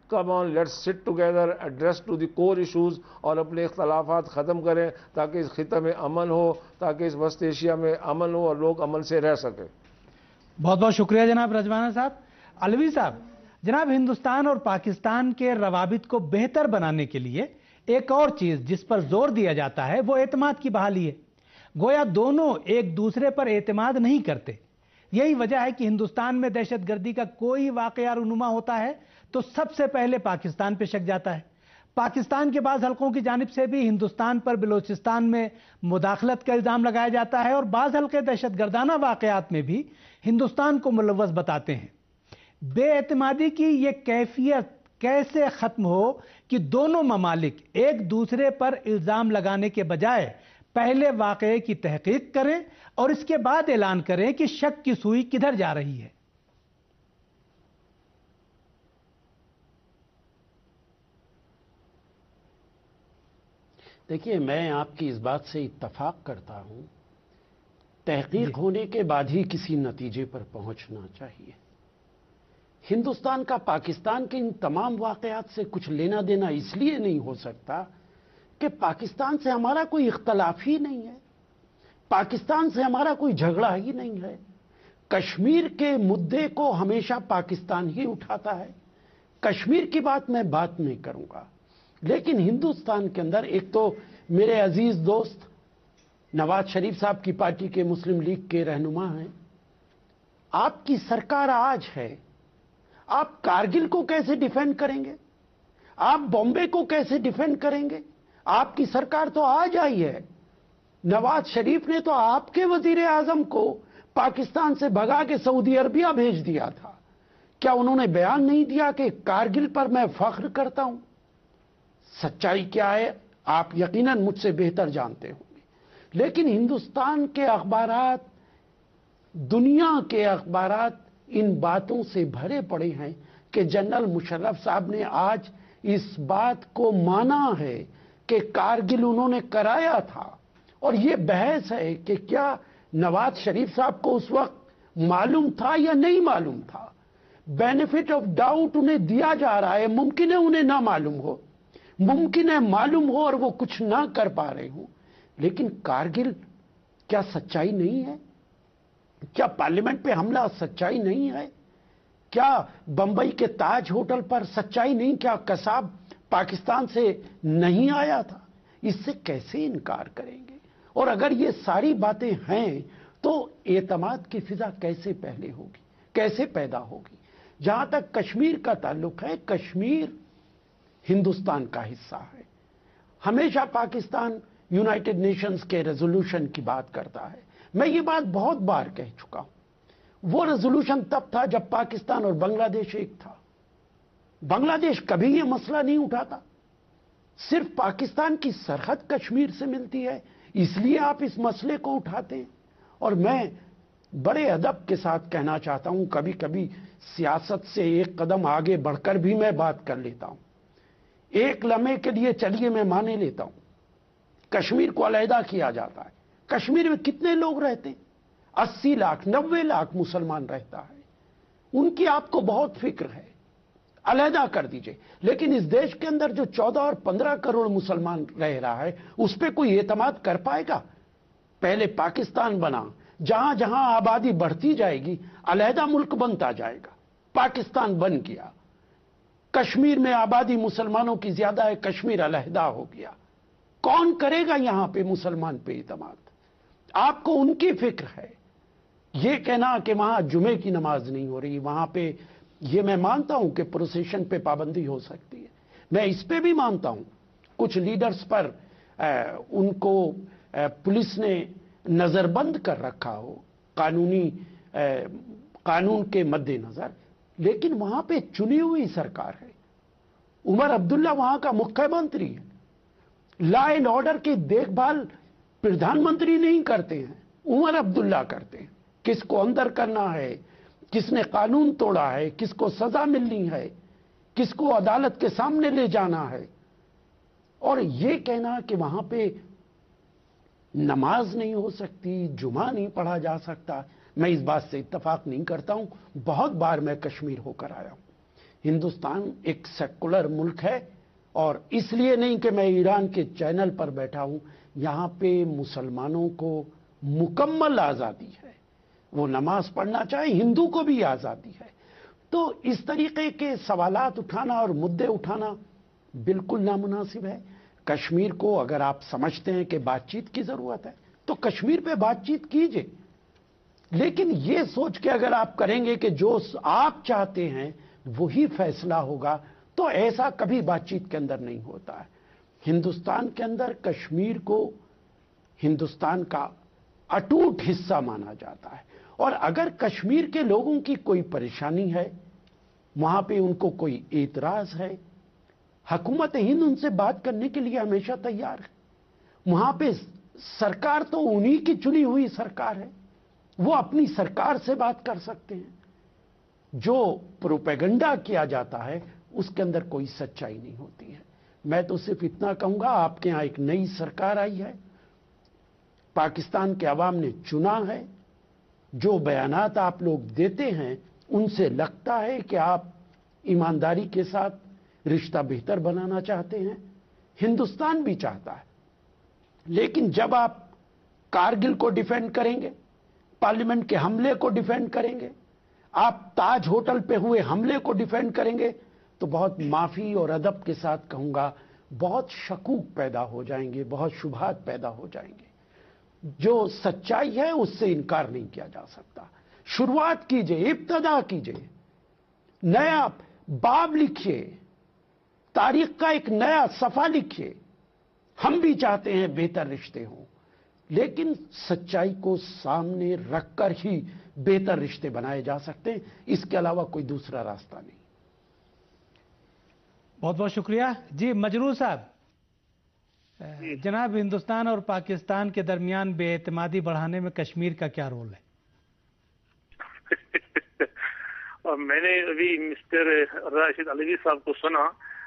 come on let's sit together address to the core issues اور اپنے اختلافات ختم کریں تاکہ اس خطے میں امن ہو، تاکہ اس وسط ایشیا میں امن ہو اور لوگ امن سے رہ سکیں۔ بہت بہت شکریہ جناب رجوانہ صاحب۔ علوی صاحب، جناب ہندوستان اور پاکستان کے روابط کو بہتر بنانے کے لیے ایک اور چیز جس پر زور دیا جاتا ہے وہ اعتماد کی بحالی ہے۔ گویا دونوں ایک دوسرے پر اعتماد نہیں کرتے۔ یہی وجہ ہے کہ ہندوستان میں دہشت گردی کا کوئی واقعہ رونما ہوتا ہے تو سب سے پہلے پاکستان پہ شک جاتا ہے۔ پاکستان کے بعض حلقوں کی جانب سے بھی ہندوستان پر بلوچستان میں مداخلت کا الزام لگایا جاتا ہے اور بعض حلقے دہشت گردانہ واقعات میں بھی ہندوستان کو ملوث بتاتے ہیں۔ بے اعتمادی کی یہ کیفیت کیسے ختم ہو کہ دونوں ممالک ایک دوسرے پر الزام لگانے کے بجائے پہلے واقعے کی تحقیق کریں اور اس کے بعد اعلان کریں کہ شک کی سوئی کدھر جا رہی ہے؟ دیکھیے، میں آپ کی اس بات سے اتفاق کرتا ہوں، تحقیق ہونے کے بعد ہی کسی نتیجے پر پہنچنا چاہیے۔ ہندوستان کا پاکستان کے ان تمام واقعات سے کچھ لینا دینا اس لیے نہیں ہو سکتا کہ پاکستان سے ہمارا کوئی اختلاف ہی نہیں ہے، پاکستان سے ہمارا کوئی جھگڑا ہی نہیں ہے۔ کشمیر کے مدعے کو ہمیشہ پاکستان ہی اٹھاتا ہے۔ کشمیر کی بات میں بات نہیں کروں گا، لیکن ہندوستان کے اندر ایک تو میرے عزیز دوست نواز شریف صاحب کی پارٹی کے مسلم لیگ کے رہنما ہیں۔ آپ کی سرکار آج ہے، آپ کارگل کو کیسے ڈیفینڈ کریں گے؟ آپ بامبے کو کیسے ڈیفینڈ کریں گے؟ آپ کی سرکار تو آج آئی ہے۔ نواز شریف نے تو آپ کے وزیر اعظم کو پاکستان سے بھگا کے سعودی عربیہ بھیج دیا تھا۔ کیا انہوں نے بیان نہیں دیا کہ کارگل پر میں فخر کرتا ہوں؟ سچائی کیا ہے آپ یقیناً مجھ سے بہتر جانتے ہوں گے، لیکن ہندوستان کے اخبارات، دنیا کے اخبارات ان باتوں سے بھرے پڑے ہیں کہ جنرل مشرف صاحب نے آج اس بات کو مانا ہے کہ کارگل انہوں نے کرایا تھا، اور یہ بحث ہے کہ کیا نواز شریف صاحب کو اس وقت معلوم تھا یا نہیں معلوم تھا۔ بینیفٹ آف ڈاؤٹ انہیں دیا جا رہا ہے، ممکن ہے انہیں نہ معلوم ہو، ممکن ہے معلوم ہو اور وہ کچھ نہ کر پا رہے ہوں، لیکن کارگل کیا سچائی نہیں ہے؟ کیا پارلیمنٹ پہ حملہ سچائی نہیں ہے؟ کیا بمبئی کے تاج ہوٹل پر سچائی نہیں؟ کیا قصاب پاکستان سے نہیں آیا تھا؟ اس سے کیسے انکار کریں گے؟ اور اگر یہ ساری باتیں ہیں تو اعتماد کی فضا کیسے پہلے ہوگی، کیسے پیدا ہوگی؟ جہاں تک کشمیر کا تعلق ہے، کشمیر ہندوستان کا حصہ ہے۔ ہمیشہ پاکستان یونائٹڈ نیشنز کے ریزولوشن کی بات کرتا ہے، میں یہ بات بہت بار کہہ چکا ہوں۔ وہ ریزولوشن تب تھا جب پاکستان اور بنگلہ دیش ایک تھا۔ بنگلہ دیش کبھی یہ مسئلہ نہیں اٹھاتا، صرف پاکستان کی سرحد کشمیر سے ملتی ہے، اس لیے آپ اس مسئلے کو اٹھاتے ہیں۔ اور میں بڑے ادب کے ساتھ کہنا چاہتا ہوں، کبھی کبھی سیاست سے ایک قدم آگے بڑھ کر بھی میں بات کر لیتا ہوں۔ ایک لمحے کے لیے چلیے میں مانے لیتا ہوں کشمیر کو علیحدہ کیا جاتا ہے۔ کشمیر میں کتنے لوگ رہتے ہیں؟ اسی لاکھ نوے لاکھ مسلمان رہتا ہے، ان کی آپ کو بہت فکر ہے، علیحدہ کر دیجئے۔ لیکن اس دیش کے اندر جو چودہ اور پندرہ کروڑ مسلمان رہ رہا ہے اس پہ کوئی اعتماد کر پائے گا؟ پہلے پاکستان بنا، جہاں جہاں آبادی بڑھتی جائے گی علیحدہ ملک بنتا جائے گا۔ پاکستان بن گیا، کشمیر میں آبادی مسلمانوں کی زیادہ ہے، کشمیر علیحدہ ہو گیا، کون کرے گا یہاں پہ مسلمان پہ اعتماد؟ آپ کو ان کی فکر ہے۔ یہ کہنا کہ وہاں جمعے کی نماز نہیں ہو رہی، وہاں پہ، یہ میں مانتا ہوں کہ پروسیشن پہ پابندی ہو سکتی ہے، میں اس پہ بھی مانتا ہوں کچھ لیڈرز پر ان کو پولیس نے نظر بند کر رکھا ہو قانونی قانون کے مد نظر، لیکن وہاں پہ چنی ہوئی سرکار ہے۔ عمر عبداللہ وہاں کا مکھیہ منتری ہے، لا اینڈ آرڈر کی دیکھ بھال پردھان منتری نہیں کرتے ہیں، عمر عبداللہ کرتے ہیں۔ کس کو اندر کرنا ہے، کس نے قانون توڑا ہے، کس کو سزا ملنی ہے، کس کو عدالت کے سامنے لے جانا ہے۔ اور یہ کہنا کہ وہاں پہ نماز نہیں ہو سکتی، جمعہ نہیں پڑھا جا سکتا، میں اس بات سے اتفاق نہیں کرتا ہوں۔ بہت بار میں کشمیر ہو کر آیا ہوں، हिंदुस्तान एक सेकुलर मुल्क है, और इसलिए नहीं कि मैं ईरान के चैनल पर बैठा हूं, यहां पे मुसलमानों को मुकम्मल आज़ादी है, वो नमाज पढ़ना चाहे, हिंदू को भी आज़ादी है। तो इस तरीके के सवालात उठाना और मुद्दे उठाना बिल्कुल नामुनासिब है। कश्मीर को अगर आप समझते हैं कि बातचीत की ज़रूरत है तो कश्मीर पे बातचीत कीजिए, लेकिन ये सोच के अगर आप करेंगे कि जो आप चाहते हैं वही फैसला होगा, तो ऐसा कभी बातचीत के अंदर नहीं होता है। हिंदुस्तान के अंदर कश्मीर को हिंदुस्तान का अटूट हिस्सा माना जाता है, और अगर कश्मीर के लोगों की कोई परेशानी है, वहां पे उनको कोई एतराज है, हुकूमत हिंद उनसे बात करने के लिए हमेशा तैयार है। वहां पे सरकार तो उन्हीं की चुनी हुई सरकार है, वो अपनी सरकार से बात कर सकते हैं। जो प्रोपेगेंडा किया जाता है उसके अंदर कोई सच्चाई नहीं होती है। मैं तो सिर्फ इतना कहूंगा, आपके यहां एक नई सरकार आई है, पाकिस्तान के अवाम ने चुना है, जो बयानात आप लोग देते हैं उनसे लगता है कि आप ईमानदारी के साथ रिश्ता बेहतर बनाना चाहते हैं, हिंदुस्तान भी चाहता है। लेकिन जब आप कारगिल को डिफेंड करेंगे, पार्लियामेंट के हमले को डिफेंड करेंगे, आप ताज होटल पे हुए हमले को डिफेंड करेंगे, तो बहुत माफी और अदब के साथ कहूंगा, बहुत शकूक पैदा हो जाएंगे, बहुत शुबहात पैदा हो जाएंगे। जो सच्चाई है उससे इनकार नहीं किया जा सकता। शुरुआत कीजिए, इब्तदा कीजिए, नया बाब लिखिए, तारीख का एक नया सफा लिखिए। हम भी चाहते हैं बेहतर रिश्ते हों, लेकिन सच्चाई को सामने रखकर ही बेहतर रिश्ते बनाए जा सकते हैं, इसके अलावा कोई दूसरा रास्ता नहीं। बहुत बहुत शुक्रिया जी। मजरूर साहब, जनाब, हिंदुस्तान और पाकिस्तान के दरमियान बेएतमादी बढ़ाने में कश्मीर का क्या रोल है? और मैंने अभी मिस्टर राशिद अलवी साहब को सुना,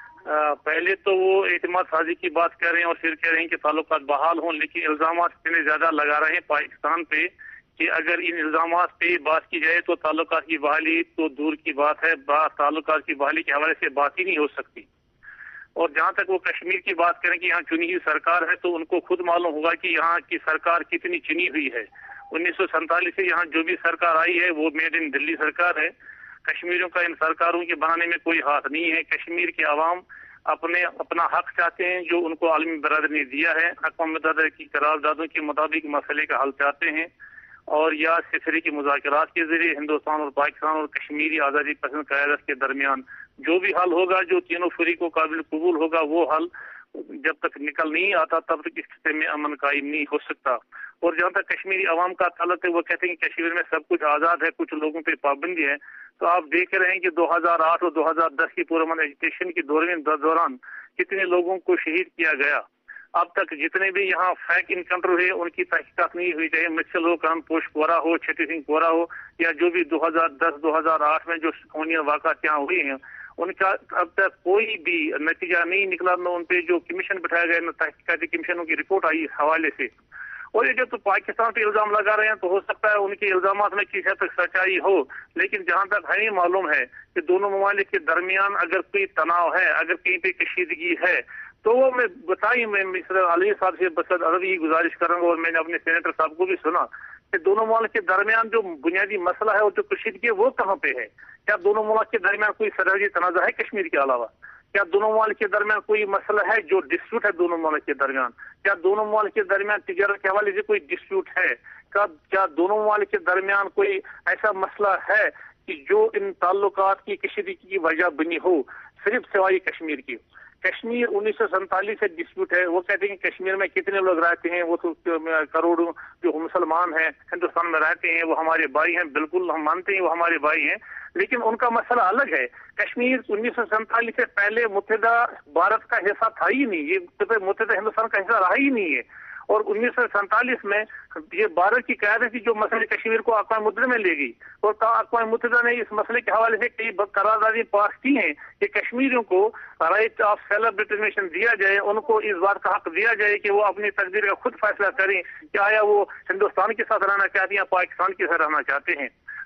आ, पहले तो वो एतमाद साजी की बात कर रहे हैं और फिर कह रहे हैं कि ताल्लुकात बहाल हों, लेकिन इल्जाम इतने ज्यादा लगा रहे हैं पाकिस्तान पे कि अगर इन इल्जाम पे बात की जाए तो ताल्लुकात की बहाली तो दूर की बात है, ताल्लुकात की बहाली के हवाले से बात ही नहीं हो सकती। और जहां तक वो कश्मीर की बात करें कि यहाँ चुनी हुई सरकार है, तो उनको खुद मालूम होगा कि यहाँ की सरकार कितनी चुनी हुई है। उन्नीस सौ सैंतालीस से यहाँ जो भी सरकार आई है वो मेड इन दिल्ली सरकार है। कश्मीरियों का इन सरकारों के बनाने में कोई हाथ नहीं है। कश्मीर के अवाम अपने अपना हक चाहते हैं जो उनको आलमी बरादरी ने दिया है। अक़वाम मुत्तहिदा की करारदादों के मुताबिक मसले का हल चाहते हैं, और या सिफरी की मुज़ाकरात के जरिए हिंदुस्तान और पाकिस्तान और कश्मीरी आज़ादी पसंद क़यादत के दरमियान जो भी हल होगा, जो तीनों फरी को काबिल कबूल होगा, वो हल जब तक निकल नहीं आता तब तक इस खिते में अमन कायम नहीं हो सकता। और जहाँ तक कश्मीरी अवाम का ताल्लुक है, वो कहते हैं कि कश्मीर में सब कुछ आज़ाद है, कुछ लोगों पे पाबंदी है। तो आप देख रहे हैं कि दो हज़ार आठ और दो हज़ार दस की पुरअमन एजिटेशन के दौरान कितने लोगों को शहीद किया गया। अब तक जितने भी यहाँ फैक इनकाउंटर हुए उनकी तहकीकात नहीं हुई, चाहे मित्तल हो, कानपोश कोरा हो, छठी सिंह कोरा हो, या जो भी दो हज़ार दस दो हज़ार आठ में जो खूनिया वाक़ात यहाँ हुए हैं, उनका अब तक कोई भी नतीजा नहीं निकला। न उन पे जो कमीशन बैठाया गया, न तहकीकाती कमीशनों की रिपोर्ट आई इस हवाले से। और ये जो तो पाकिस्तान पे इल्जाम लगा रहे हैं, तो हो सकता है उनके इल्जाम में किसी हद तक सच्चाई हो, लेकिन जहां तक हमें मालूम है कि दोनों ममालिक के दरमियान अगर कोई तनाव है, अगर कहीं पे कशीदगी है, तो वो मैं बताई मैं मिस्टर अली साहब से बस अदब ही गुजारिश करूंगा, और मैंने अपने सेनेटर साहब को भी सुना कि दोनों मुल्क के दरमियान जो बुनियादी मसला है, वो जो कशीदगी है, वो कहाँ पे है? क्या दोनों मुल्क के दरमियान कोई सरहदी तनाज़ा है कश्मीर के अलावा? क्या दोनों मुल्क के दरमियान कोई मसला है जो डिस्प्यूट है दोनों मुल्क के दरमियान? क्या दोनों मुल्क के दरमियान तिजारत के हवाले से कोई डिस्प्यूट है? क्या क्या दोनों मुल्क के दरमियान कोई ऐसा मसला है कि जो इन ताल्लुकात की कशीदगी की वजह बनी हो, सिर्फ सिवाय कश्मीर की? कश्मीर उन्नीस सौ सैंतालीस से डिस्प्यूट है। वो कहते हैं कि कश्मीर में कितने लोग रहते हैं, वो तो करोड़ों जो मुसलमान हैं हिंदुस्तान में रहते हैं, वो हमारे भाई हैं, बिल्कुल हम मानते हैं वो हमारे भाई हैं, लेकिन उनका मसला अलग है। कश्मीर उन्नीस सौ सैंतालीस से पहले मुत्तहिदा भारत का हिस्सा था ही नहीं, ये मुत्तहिदा हिंदुस्तान का हिस्सा रहा ही नहीं है। और उन्नीस सौ सैंतालीस में ये भारत की क़यादत थी जो मसले कश्मीर को अक़वाम मुत्तहिदा में ले गई, और अक़वाम मुत्तहिदा ने इस मसले के हवाले से कई करारदादी पास की हैं कि कश्मीरियों को राइट ऑफ सेल्फ डिटरमिनेशन दिया जाए, उनको इस बात का हक दिया जाए कि वो अपनी तकदीर का खुद फैसला करें कि आया वो हिंदुस्तान के साथ रहना चाहते हैं या पाकिस्तान के साथ रहना चाहते हैं।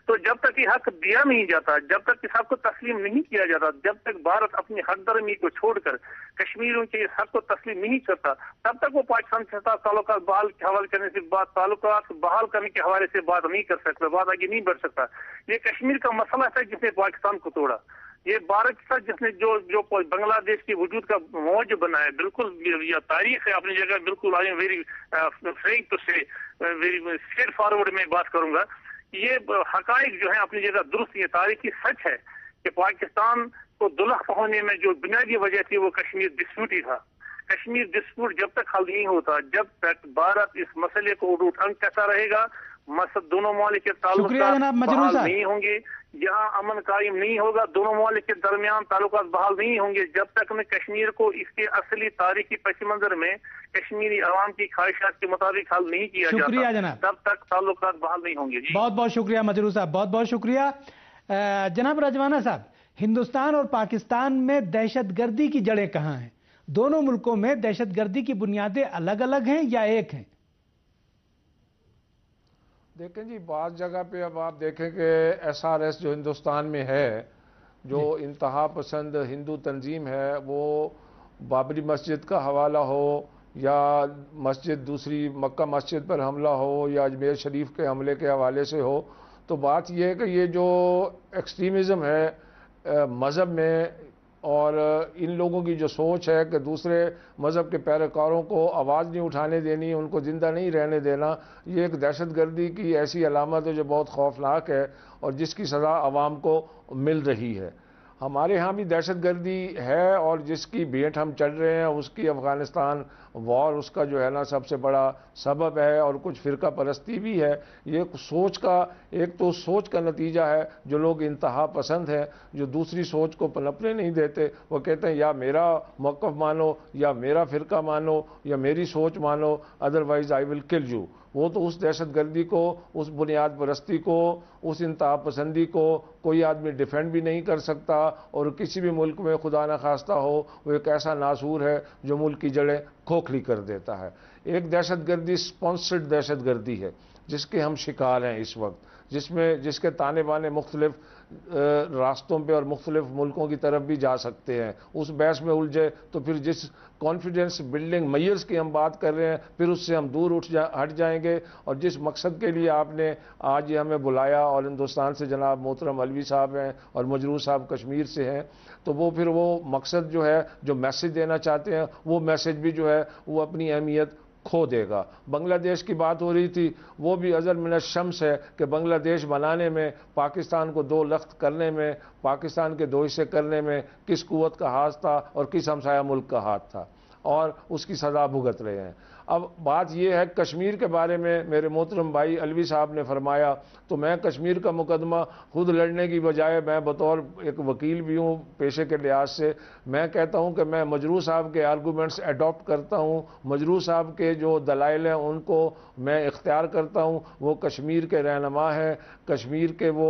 تو جب تک یہ حق دیا نہیں جاتا، جب تک اس حق کو تسلیم نہیں کیا جاتا، جب تک بھارت اپنی حق درمی کو چھوڑ کر کشمیریوں کے اس حق کو تسلیم نہیں کرتا، تب تک وہ پاکستان کے ساتھ تعلقات بحال کے حوالے کرنے سے بات تعلقات بحال کرنے کے حوالے سے بات نہیں کر سکتا، بات آگے نہیں بڑھ سکتا۔ یہ کشمیر کا مسئلہ تھا جس نے پاکستان کو توڑا، یہ بھارت کے ساتھ جس نے جو جو بنگلہ دیش کے وجود کا موج بنایا، بالکل یہ تاریخ ہے اپنی جگہ، بالکل I am very frank to say very straight forward میں بات کروں گا، یہ حقائق جو ہیں اپنی جگہ درست، یہ تاریخی سچ ہے کہ پاکستان کو دلخ ہونے میں جو بنیادی وجہ تھی وہ کشمیر ڈسپیوٹ ہی تھا۔ کشمیر ڈسپیوٹ جب تک حل نہیں ہوتا، جب تک بھارت اس مسئلے کو اٹھنگ کرتا رہے گا، مسجد دونوں ممالک کے تعلقات بحال نہیں ہوں گے، یہاں امن قائم نہیں ہوگا، دونوں ممالک کے درمیان تعلقات بحال نہیں ہوں گے، جب تک میں کشمیر کو اس کے اصلی تاریخی پس منظر میں کشمیری عوام کی خواہشات کے مطابق حل نہیں کیا جاتا، تب تک تعلقات بحال نہیں ہوں گے۔ جی بہت بہت شکریہ مجروح صاحب، بہت بہت شکریہ۔ جناب رجوانہ صاحب، ہندوستان اور پاکستان میں دہشت گردی کی جڑیں کہاں ہیں؟ دونوں ملکوں میں دہشت گردی کی بنیادیں الگ الگ ہیں یا ایک ہیں؟ دیکھیں جی، بعض جگہ پہ اب آپ دیکھیں کہ ایس آر ایس جو ہندوستان میں ہے، جو انتہا پسند ہندو تنظیم ہے، وہ بابری مسجد کا حوالہ ہو یا مسجد دوسری مکہ مسجد پر حملہ ہو یا اجمیر شریف کے حملے کے حوالے سے ہو، تو بات یہ ہے کہ یہ جو ایکسٹریمزم ہے مذہب میں، اور ان لوگوں کی جو سوچ ہے کہ دوسرے مذہب کے پیروکاروں کو آواز نہیں اٹھانے دینی، ان کو زندہ نہیں رہنے دینا، یہ ایک دہشت گردی کی ایسی علامت ہے جو بہت خوفناک ہے اور جس کی سزا عوام کو مل رہی ہے۔ ہمارے ہاں بھی دہشت گردی ہے اور جس کی بھیٹ ہم چڑھ رہے ہیں، اس کی افغانستان وار اس کا جو ہے نا سب سے بڑا سبب ہے، اور کچھ فرقہ پرستی بھی ہے۔ یہ سوچ کا ایک تو سوچ کا نتیجہ ہے، جو لوگ انتہا پسند ہیں، جو دوسری سوچ کو پنپنے نہیں دیتے، وہ کہتے ہیں یا میرا موقف مانو یا میرا فرقہ مانو یا میری سوچ مانو، ادروائز آئی ول کل یو۔ وہ تو اس دہشت گردی کو، اس بنیاد پرستی کو، اس انتہا پسندی کو کوئی آدمی ڈیفینڈ بھی نہیں کر سکتا، اور کسی بھی ملک میں خدا نخواستہ ہو وہ ایک ایسا ناسور ہے جو ملک کی جڑیں کھوکھلی کر دیتا ہے۔ ایک دہشت گردی سپانسرڈ دہشت گردی ہے جس کے ہم شکار ہیں اس وقت، جس میں جس کے تانے بانے مختلف راستوں پہ اور مختلف ملکوں کی طرف بھی جا سکتے ہیں۔ اس بحث میں الجھے تو پھر جس کانفیڈنس بلڈنگ میئرز کی ہم بات کر رہے ہیں، پھر اس سے ہم دور اٹھ جا ہٹ جائیں گے، اور جس مقصد کے لیے آپ نے آج یہ ہمیں بلایا، اور ہندوستان سے جناب محترم علوی صاحب ہیں اور مجروح صاحب کشمیر سے ہیں، تو وہ پھر وہ مقصد جو ہے، جو میسج دینا چاہتے ہیں، وہ میسج بھی جو ہے وہ اپنی اہمیت کھو دے گا۔ بنگلہ دیش کی بات ہو رہی تھی، وہ بھی ازر من الشمس ہے کہ بنگلہ دیش بنانے میں، پاکستان کو دو لخت کرنے میں، پاکستان کے دو حصے کرنے میں کس قوت کا ہاتھ تھا اور کس ہمسایہ ملک کا ہاتھ تھا، اور اس کی سزا بھگت رہے ہیں۔ اب بات یہ ہے کشمیر کے بارے میں میرے محترم بھائی علوی صاحب نے فرمایا، تو میں کشمیر کا مقدمہ خود لڑنے کی بجائے، میں بطور ایک وکیل بھی ہوں پیشے کے لحاظ سے، میں کہتا ہوں کہ میں مجروح صاحب کے آرگومنٹس اڈاپٹ کرتا ہوں، مجروح صاحب کے جو دلائل ہیں ان کو میں اختیار کرتا ہوں۔ وہ کشمیر کے رہنما ہیں، کشمیر کے وہ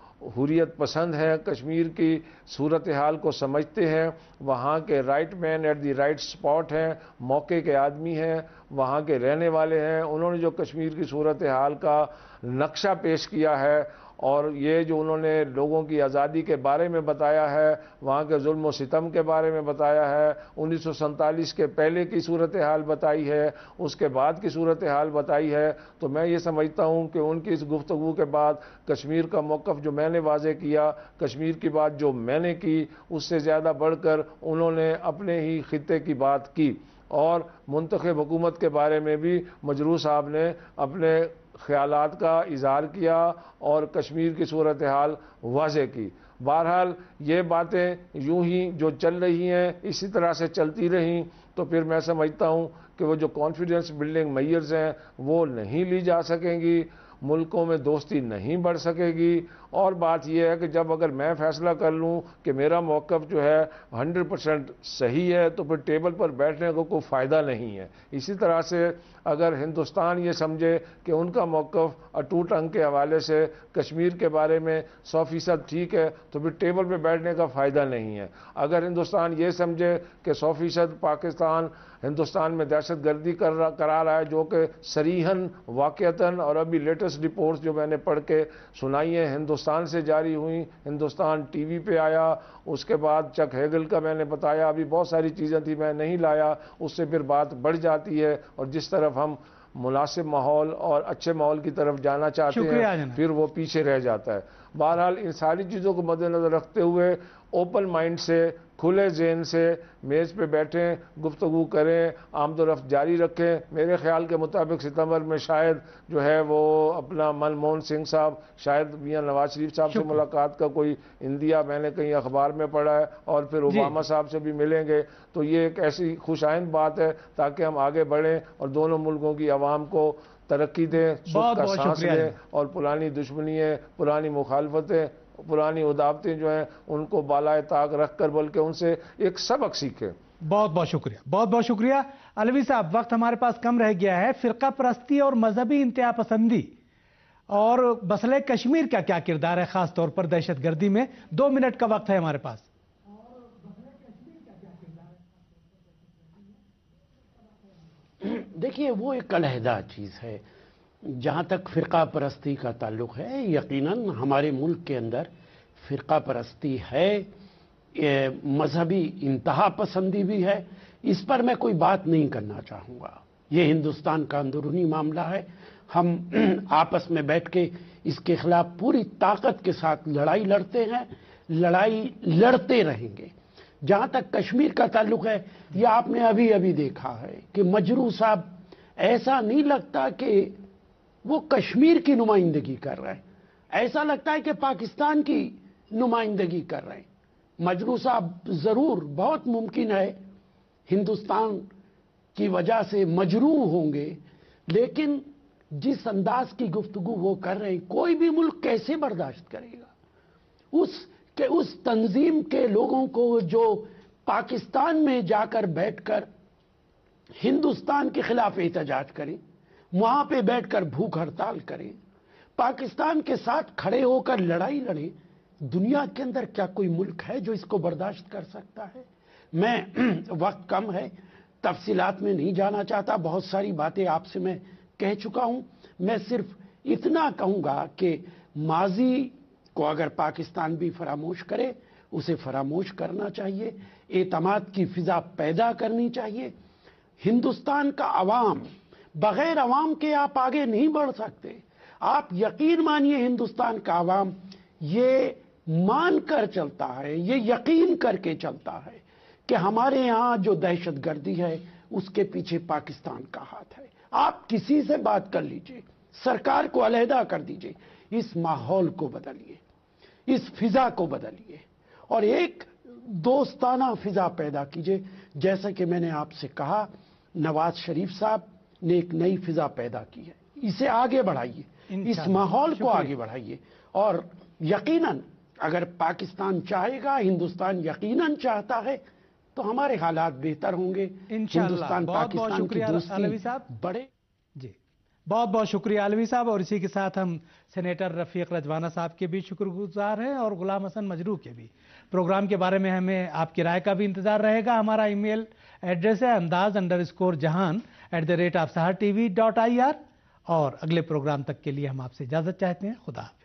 حریت پسند ہیں، کشمیر کی صورتحال کو سمجھتے ہیں، وہاں کے right man at the right spot ہیں، موقع کے آدمی ہیں، وہاں کے رہنے والے ہیں۔ انہوں نے جو کشمیر کی صورتحال کا نقشہ پیش کیا ہے، اور یہ جو انہوں نے لوگوں کی آزادی کے بارے میں بتایا ہے، وہاں کے ظلم و ستم کے بارے میں بتایا ہے، انیس سو سینتالیس کے پہلے کی صورتحال بتائی ہے، اس کے بعد کی صورتحال بتائی ہے، تو میں یہ سمجھتا ہوں کہ ان کی اس گفتگو کے بعد کشمیر کا موقف جو میں نے واضح کیا، کشمیر کی بات جو میں نے کی، اس سے زیادہ بڑھ کر انہوں نے اپنے ہی خطے کی بات کی، اور منتخب حکومت کے بارے میں بھی مجروح صاحب نے اپنے خیالات کا اظہار کیا اور کشمیر کی صورتحال واضح کی۔ بہرحال یہ باتیں یوں ہی جو چل رہی ہیں اسی طرح سے چلتی رہیں تو پھر میں سمجھتا ہوں کہ وہ جو کانفیڈنس بلڈنگ میئرز ہیں وہ نہیں لی جا سکیں گی، ملکوں میں دوستی نہیں بڑھ سکے گی، اور بات یہ ہے کہ جب اگر میں فیصلہ کر لوں کہ میرا موقف جو ہے ہنڈریڈ پرسینٹ صحیح ہے تو پھر ٹیبل پر بیٹھنے کو کوئی فائدہ نہیں ہے۔ اسی طرح سے اگر ہندوستان یہ سمجھے کہ ان کا موقف اٹوٹ انگ کے حوالے سے کشمیر کے بارے میں سو فیصد ٹھیک ہے تو پھر ٹیبل پہ بیٹھنے کا فائدہ نہیں ہے۔ اگر ہندوستان یہ سمجھے کہ سو فیصد پاکستان ہندوستان میں دہشت گردی کر رہا کرا رہا ہے، جو کہ صریحاً واقعتاً اور ابھی لیٹسٹ رپورٹس جو میں نے پڑھ کے سنائی ہیں ہندوستان سے جاری ہوئی، ہندوستان ٹی وی پہ آیا، اس کے بعد چک ہیگل کا میں نے بتایا، ابھی بہت ساری چیزیں تھی میں نہیں لایا، اس سے پھر بات بڑھ جاتی ہے، اور جس طرف ہم مناسب ماحول اور اچھے ماحول کی طرف جانا چاہتے ہیں پھر وہ پیچھے رہ جاتا ہے۔ بہرحال ان ساری چیزوں کو مد نظر رکھتے ہوئے اوپن مائنڈ سے، کھلے ذہن سے میز پہ بیٹھیں، گفتگو کریں، آمد و رفت جاری رکھیں۔ میرے خیال کے مطابق ستمبر میں شاید جو ہے وہ اپنا منموہن سنگھ صاحب شاید میاں نواز شریف صاحب سے ملاقات کا کوئی اندیا میں نے کہیں اخبار میں پڑھا ہے، اور پھر اوباما صاحب سے بھی ملیں گے، تو یہ ایک ایسی خوش آئند بات ہے تاکہ ہم آگے بڑھیں اور دونوں ملکوں کی عوام کو ترقی دیں، سکھ کا سانس لیں، اور پرانی دشمنیاں، پرانی مخالفتیں، پرانی عداوتیں جو ہیں ان کو بالائے طاق رکھ کر بلکہ ان سے ایک سبق سیکھیں۔ بہت بہت شکریہ، بہت بہت شکریہ علوی صاحب۔ وقت ہمارے پاس کم رہ گیا ہے۔ فرقہ پرستی اور مذہبی انتہا پسندی اور مسئلہ کشمیر کا کیا کردار ہے خاص طور پر دہشت گردی میں؟ دو منٹ کا وقت ہے ہمارے پاس۔ دیکھیے وہ ایک علیحدہ چیز ہے۔ جہاں تک فرقہ پرستی کا تعلق ہے، یقیناً ہمارے ملک کے اندر فرقہ پرستی ہے، مذہبی انتہا پسندی بھی ہے، اس پر میں کوئی بات نہیں کرنا چاہوں گا۔ یہ ہندوستان کا اندرونی معاملہ ہے، ہم آپس میں بیٹھ کے اس کے خلاف پوری طاقت کے ساتھ لڑائی لڑتے ہیں، لڑائی لڑتے رہیں گے۔ جہاں تک کشمیر کا تعلق ہے، یہ آپ نے ابھی ابھی دیکھا ہے کہ مجروح صاحب ایسا نہیں لگتا کہ وہ کشمیر کی نمائندگی کر رہے ہیں، ایسا لگتا ہے کہ پاکستان کی نمائندگی کر رہے ہیں۔ مجروح صاحب ضرور بہت ممکن ہے ہندوستان کی وجہ سے مجروح ہوں گے، لیکن جس انداز کی گفتگو وہ کر رہے ہیں کوئی بھی ملک کیسے برداشت کرے گا؟ اس کہ اس تنظیم کے لوگوں کو جو پاکستان میں جا کر بیٹھ کر ہندوستان کے خلاف احتجاج کریں، وہاں پہ بیٹھ کر بھوک ہڑتال کریں، پاکستان کے ساتھ کھڑے ہو کر لڑائی لڑیں، دنیا کے اندر کیا کوئی ملک ہے جو اس کو برداشت کر سکتا ہے؟ میں وقت کم ہے، تفصیلات میں نہیں جانا چاہتا، بہت ساری باتیں آپ سے میں کہہ چکا ہوں۔ میں صرف اتنا کہوں گا کہ ماضی کو اگر پاکستان بھی فراموش کرے، اسے فراموش کرنا چاہیے، اعتماد کی فضا پیدا کرنی چاہیے۔ ہندوستان کا عوام، بغیر عوام کے آپ آگے نہیں بڑھ سکتے۔ آپ یقین مانیے ہندوستان کا عوام یہ مان کر چلتا ہے، یہ یقین کر کے چلتا ہے کہ ہمارے یہاں جو دہشت گردی ہے اس کے پیچھے پاکستان کا ہاتھ ہے۔ آپ کسی سے بات کر لیجئے، سرکار کو علیحدہ کر دیجئے، اس ماحول کو بدلیے، اس فضا کو بدلیے اور ایک دوستانہ فضا پیدا کیجئے۔ جیسا کہ میں نے آپ سے کہا، نواز شریف صاحب نے ایک نئی فضا پیدا کی ہے، اسے آگے بڑھائیے، اس ماحول کو آگے بڑھائیے، اور یقیناً اگر پاکستان چاہے گا، ہندوستان یقیناً چاہتا ہے، تو ہمارے حالات بہتر ہوں گے، ہندوستان پاکستان کی دوستی بڑھے۔ جی بہت بہت شکریہ علوی صاحب، اور اسی کے ساتھ ہم سینیٹر رفیق رجوانہ صاحب کے بھی شکر گزار ہیں اور غلام حسن مجروح کے بھی۔ پروگرام کے بارے میں ہمیں آپ کی رائے کا بھی انتظار رہے گا۔ ہمارا ای میل ایڈریس ہے Andaz underscore Jahan at the rate of Sahar T V dot I R, اور اگلے پروگرام تک کے لیے ہم آپ سے اجازت چاہتے ہیں۔ خدا حافظ۔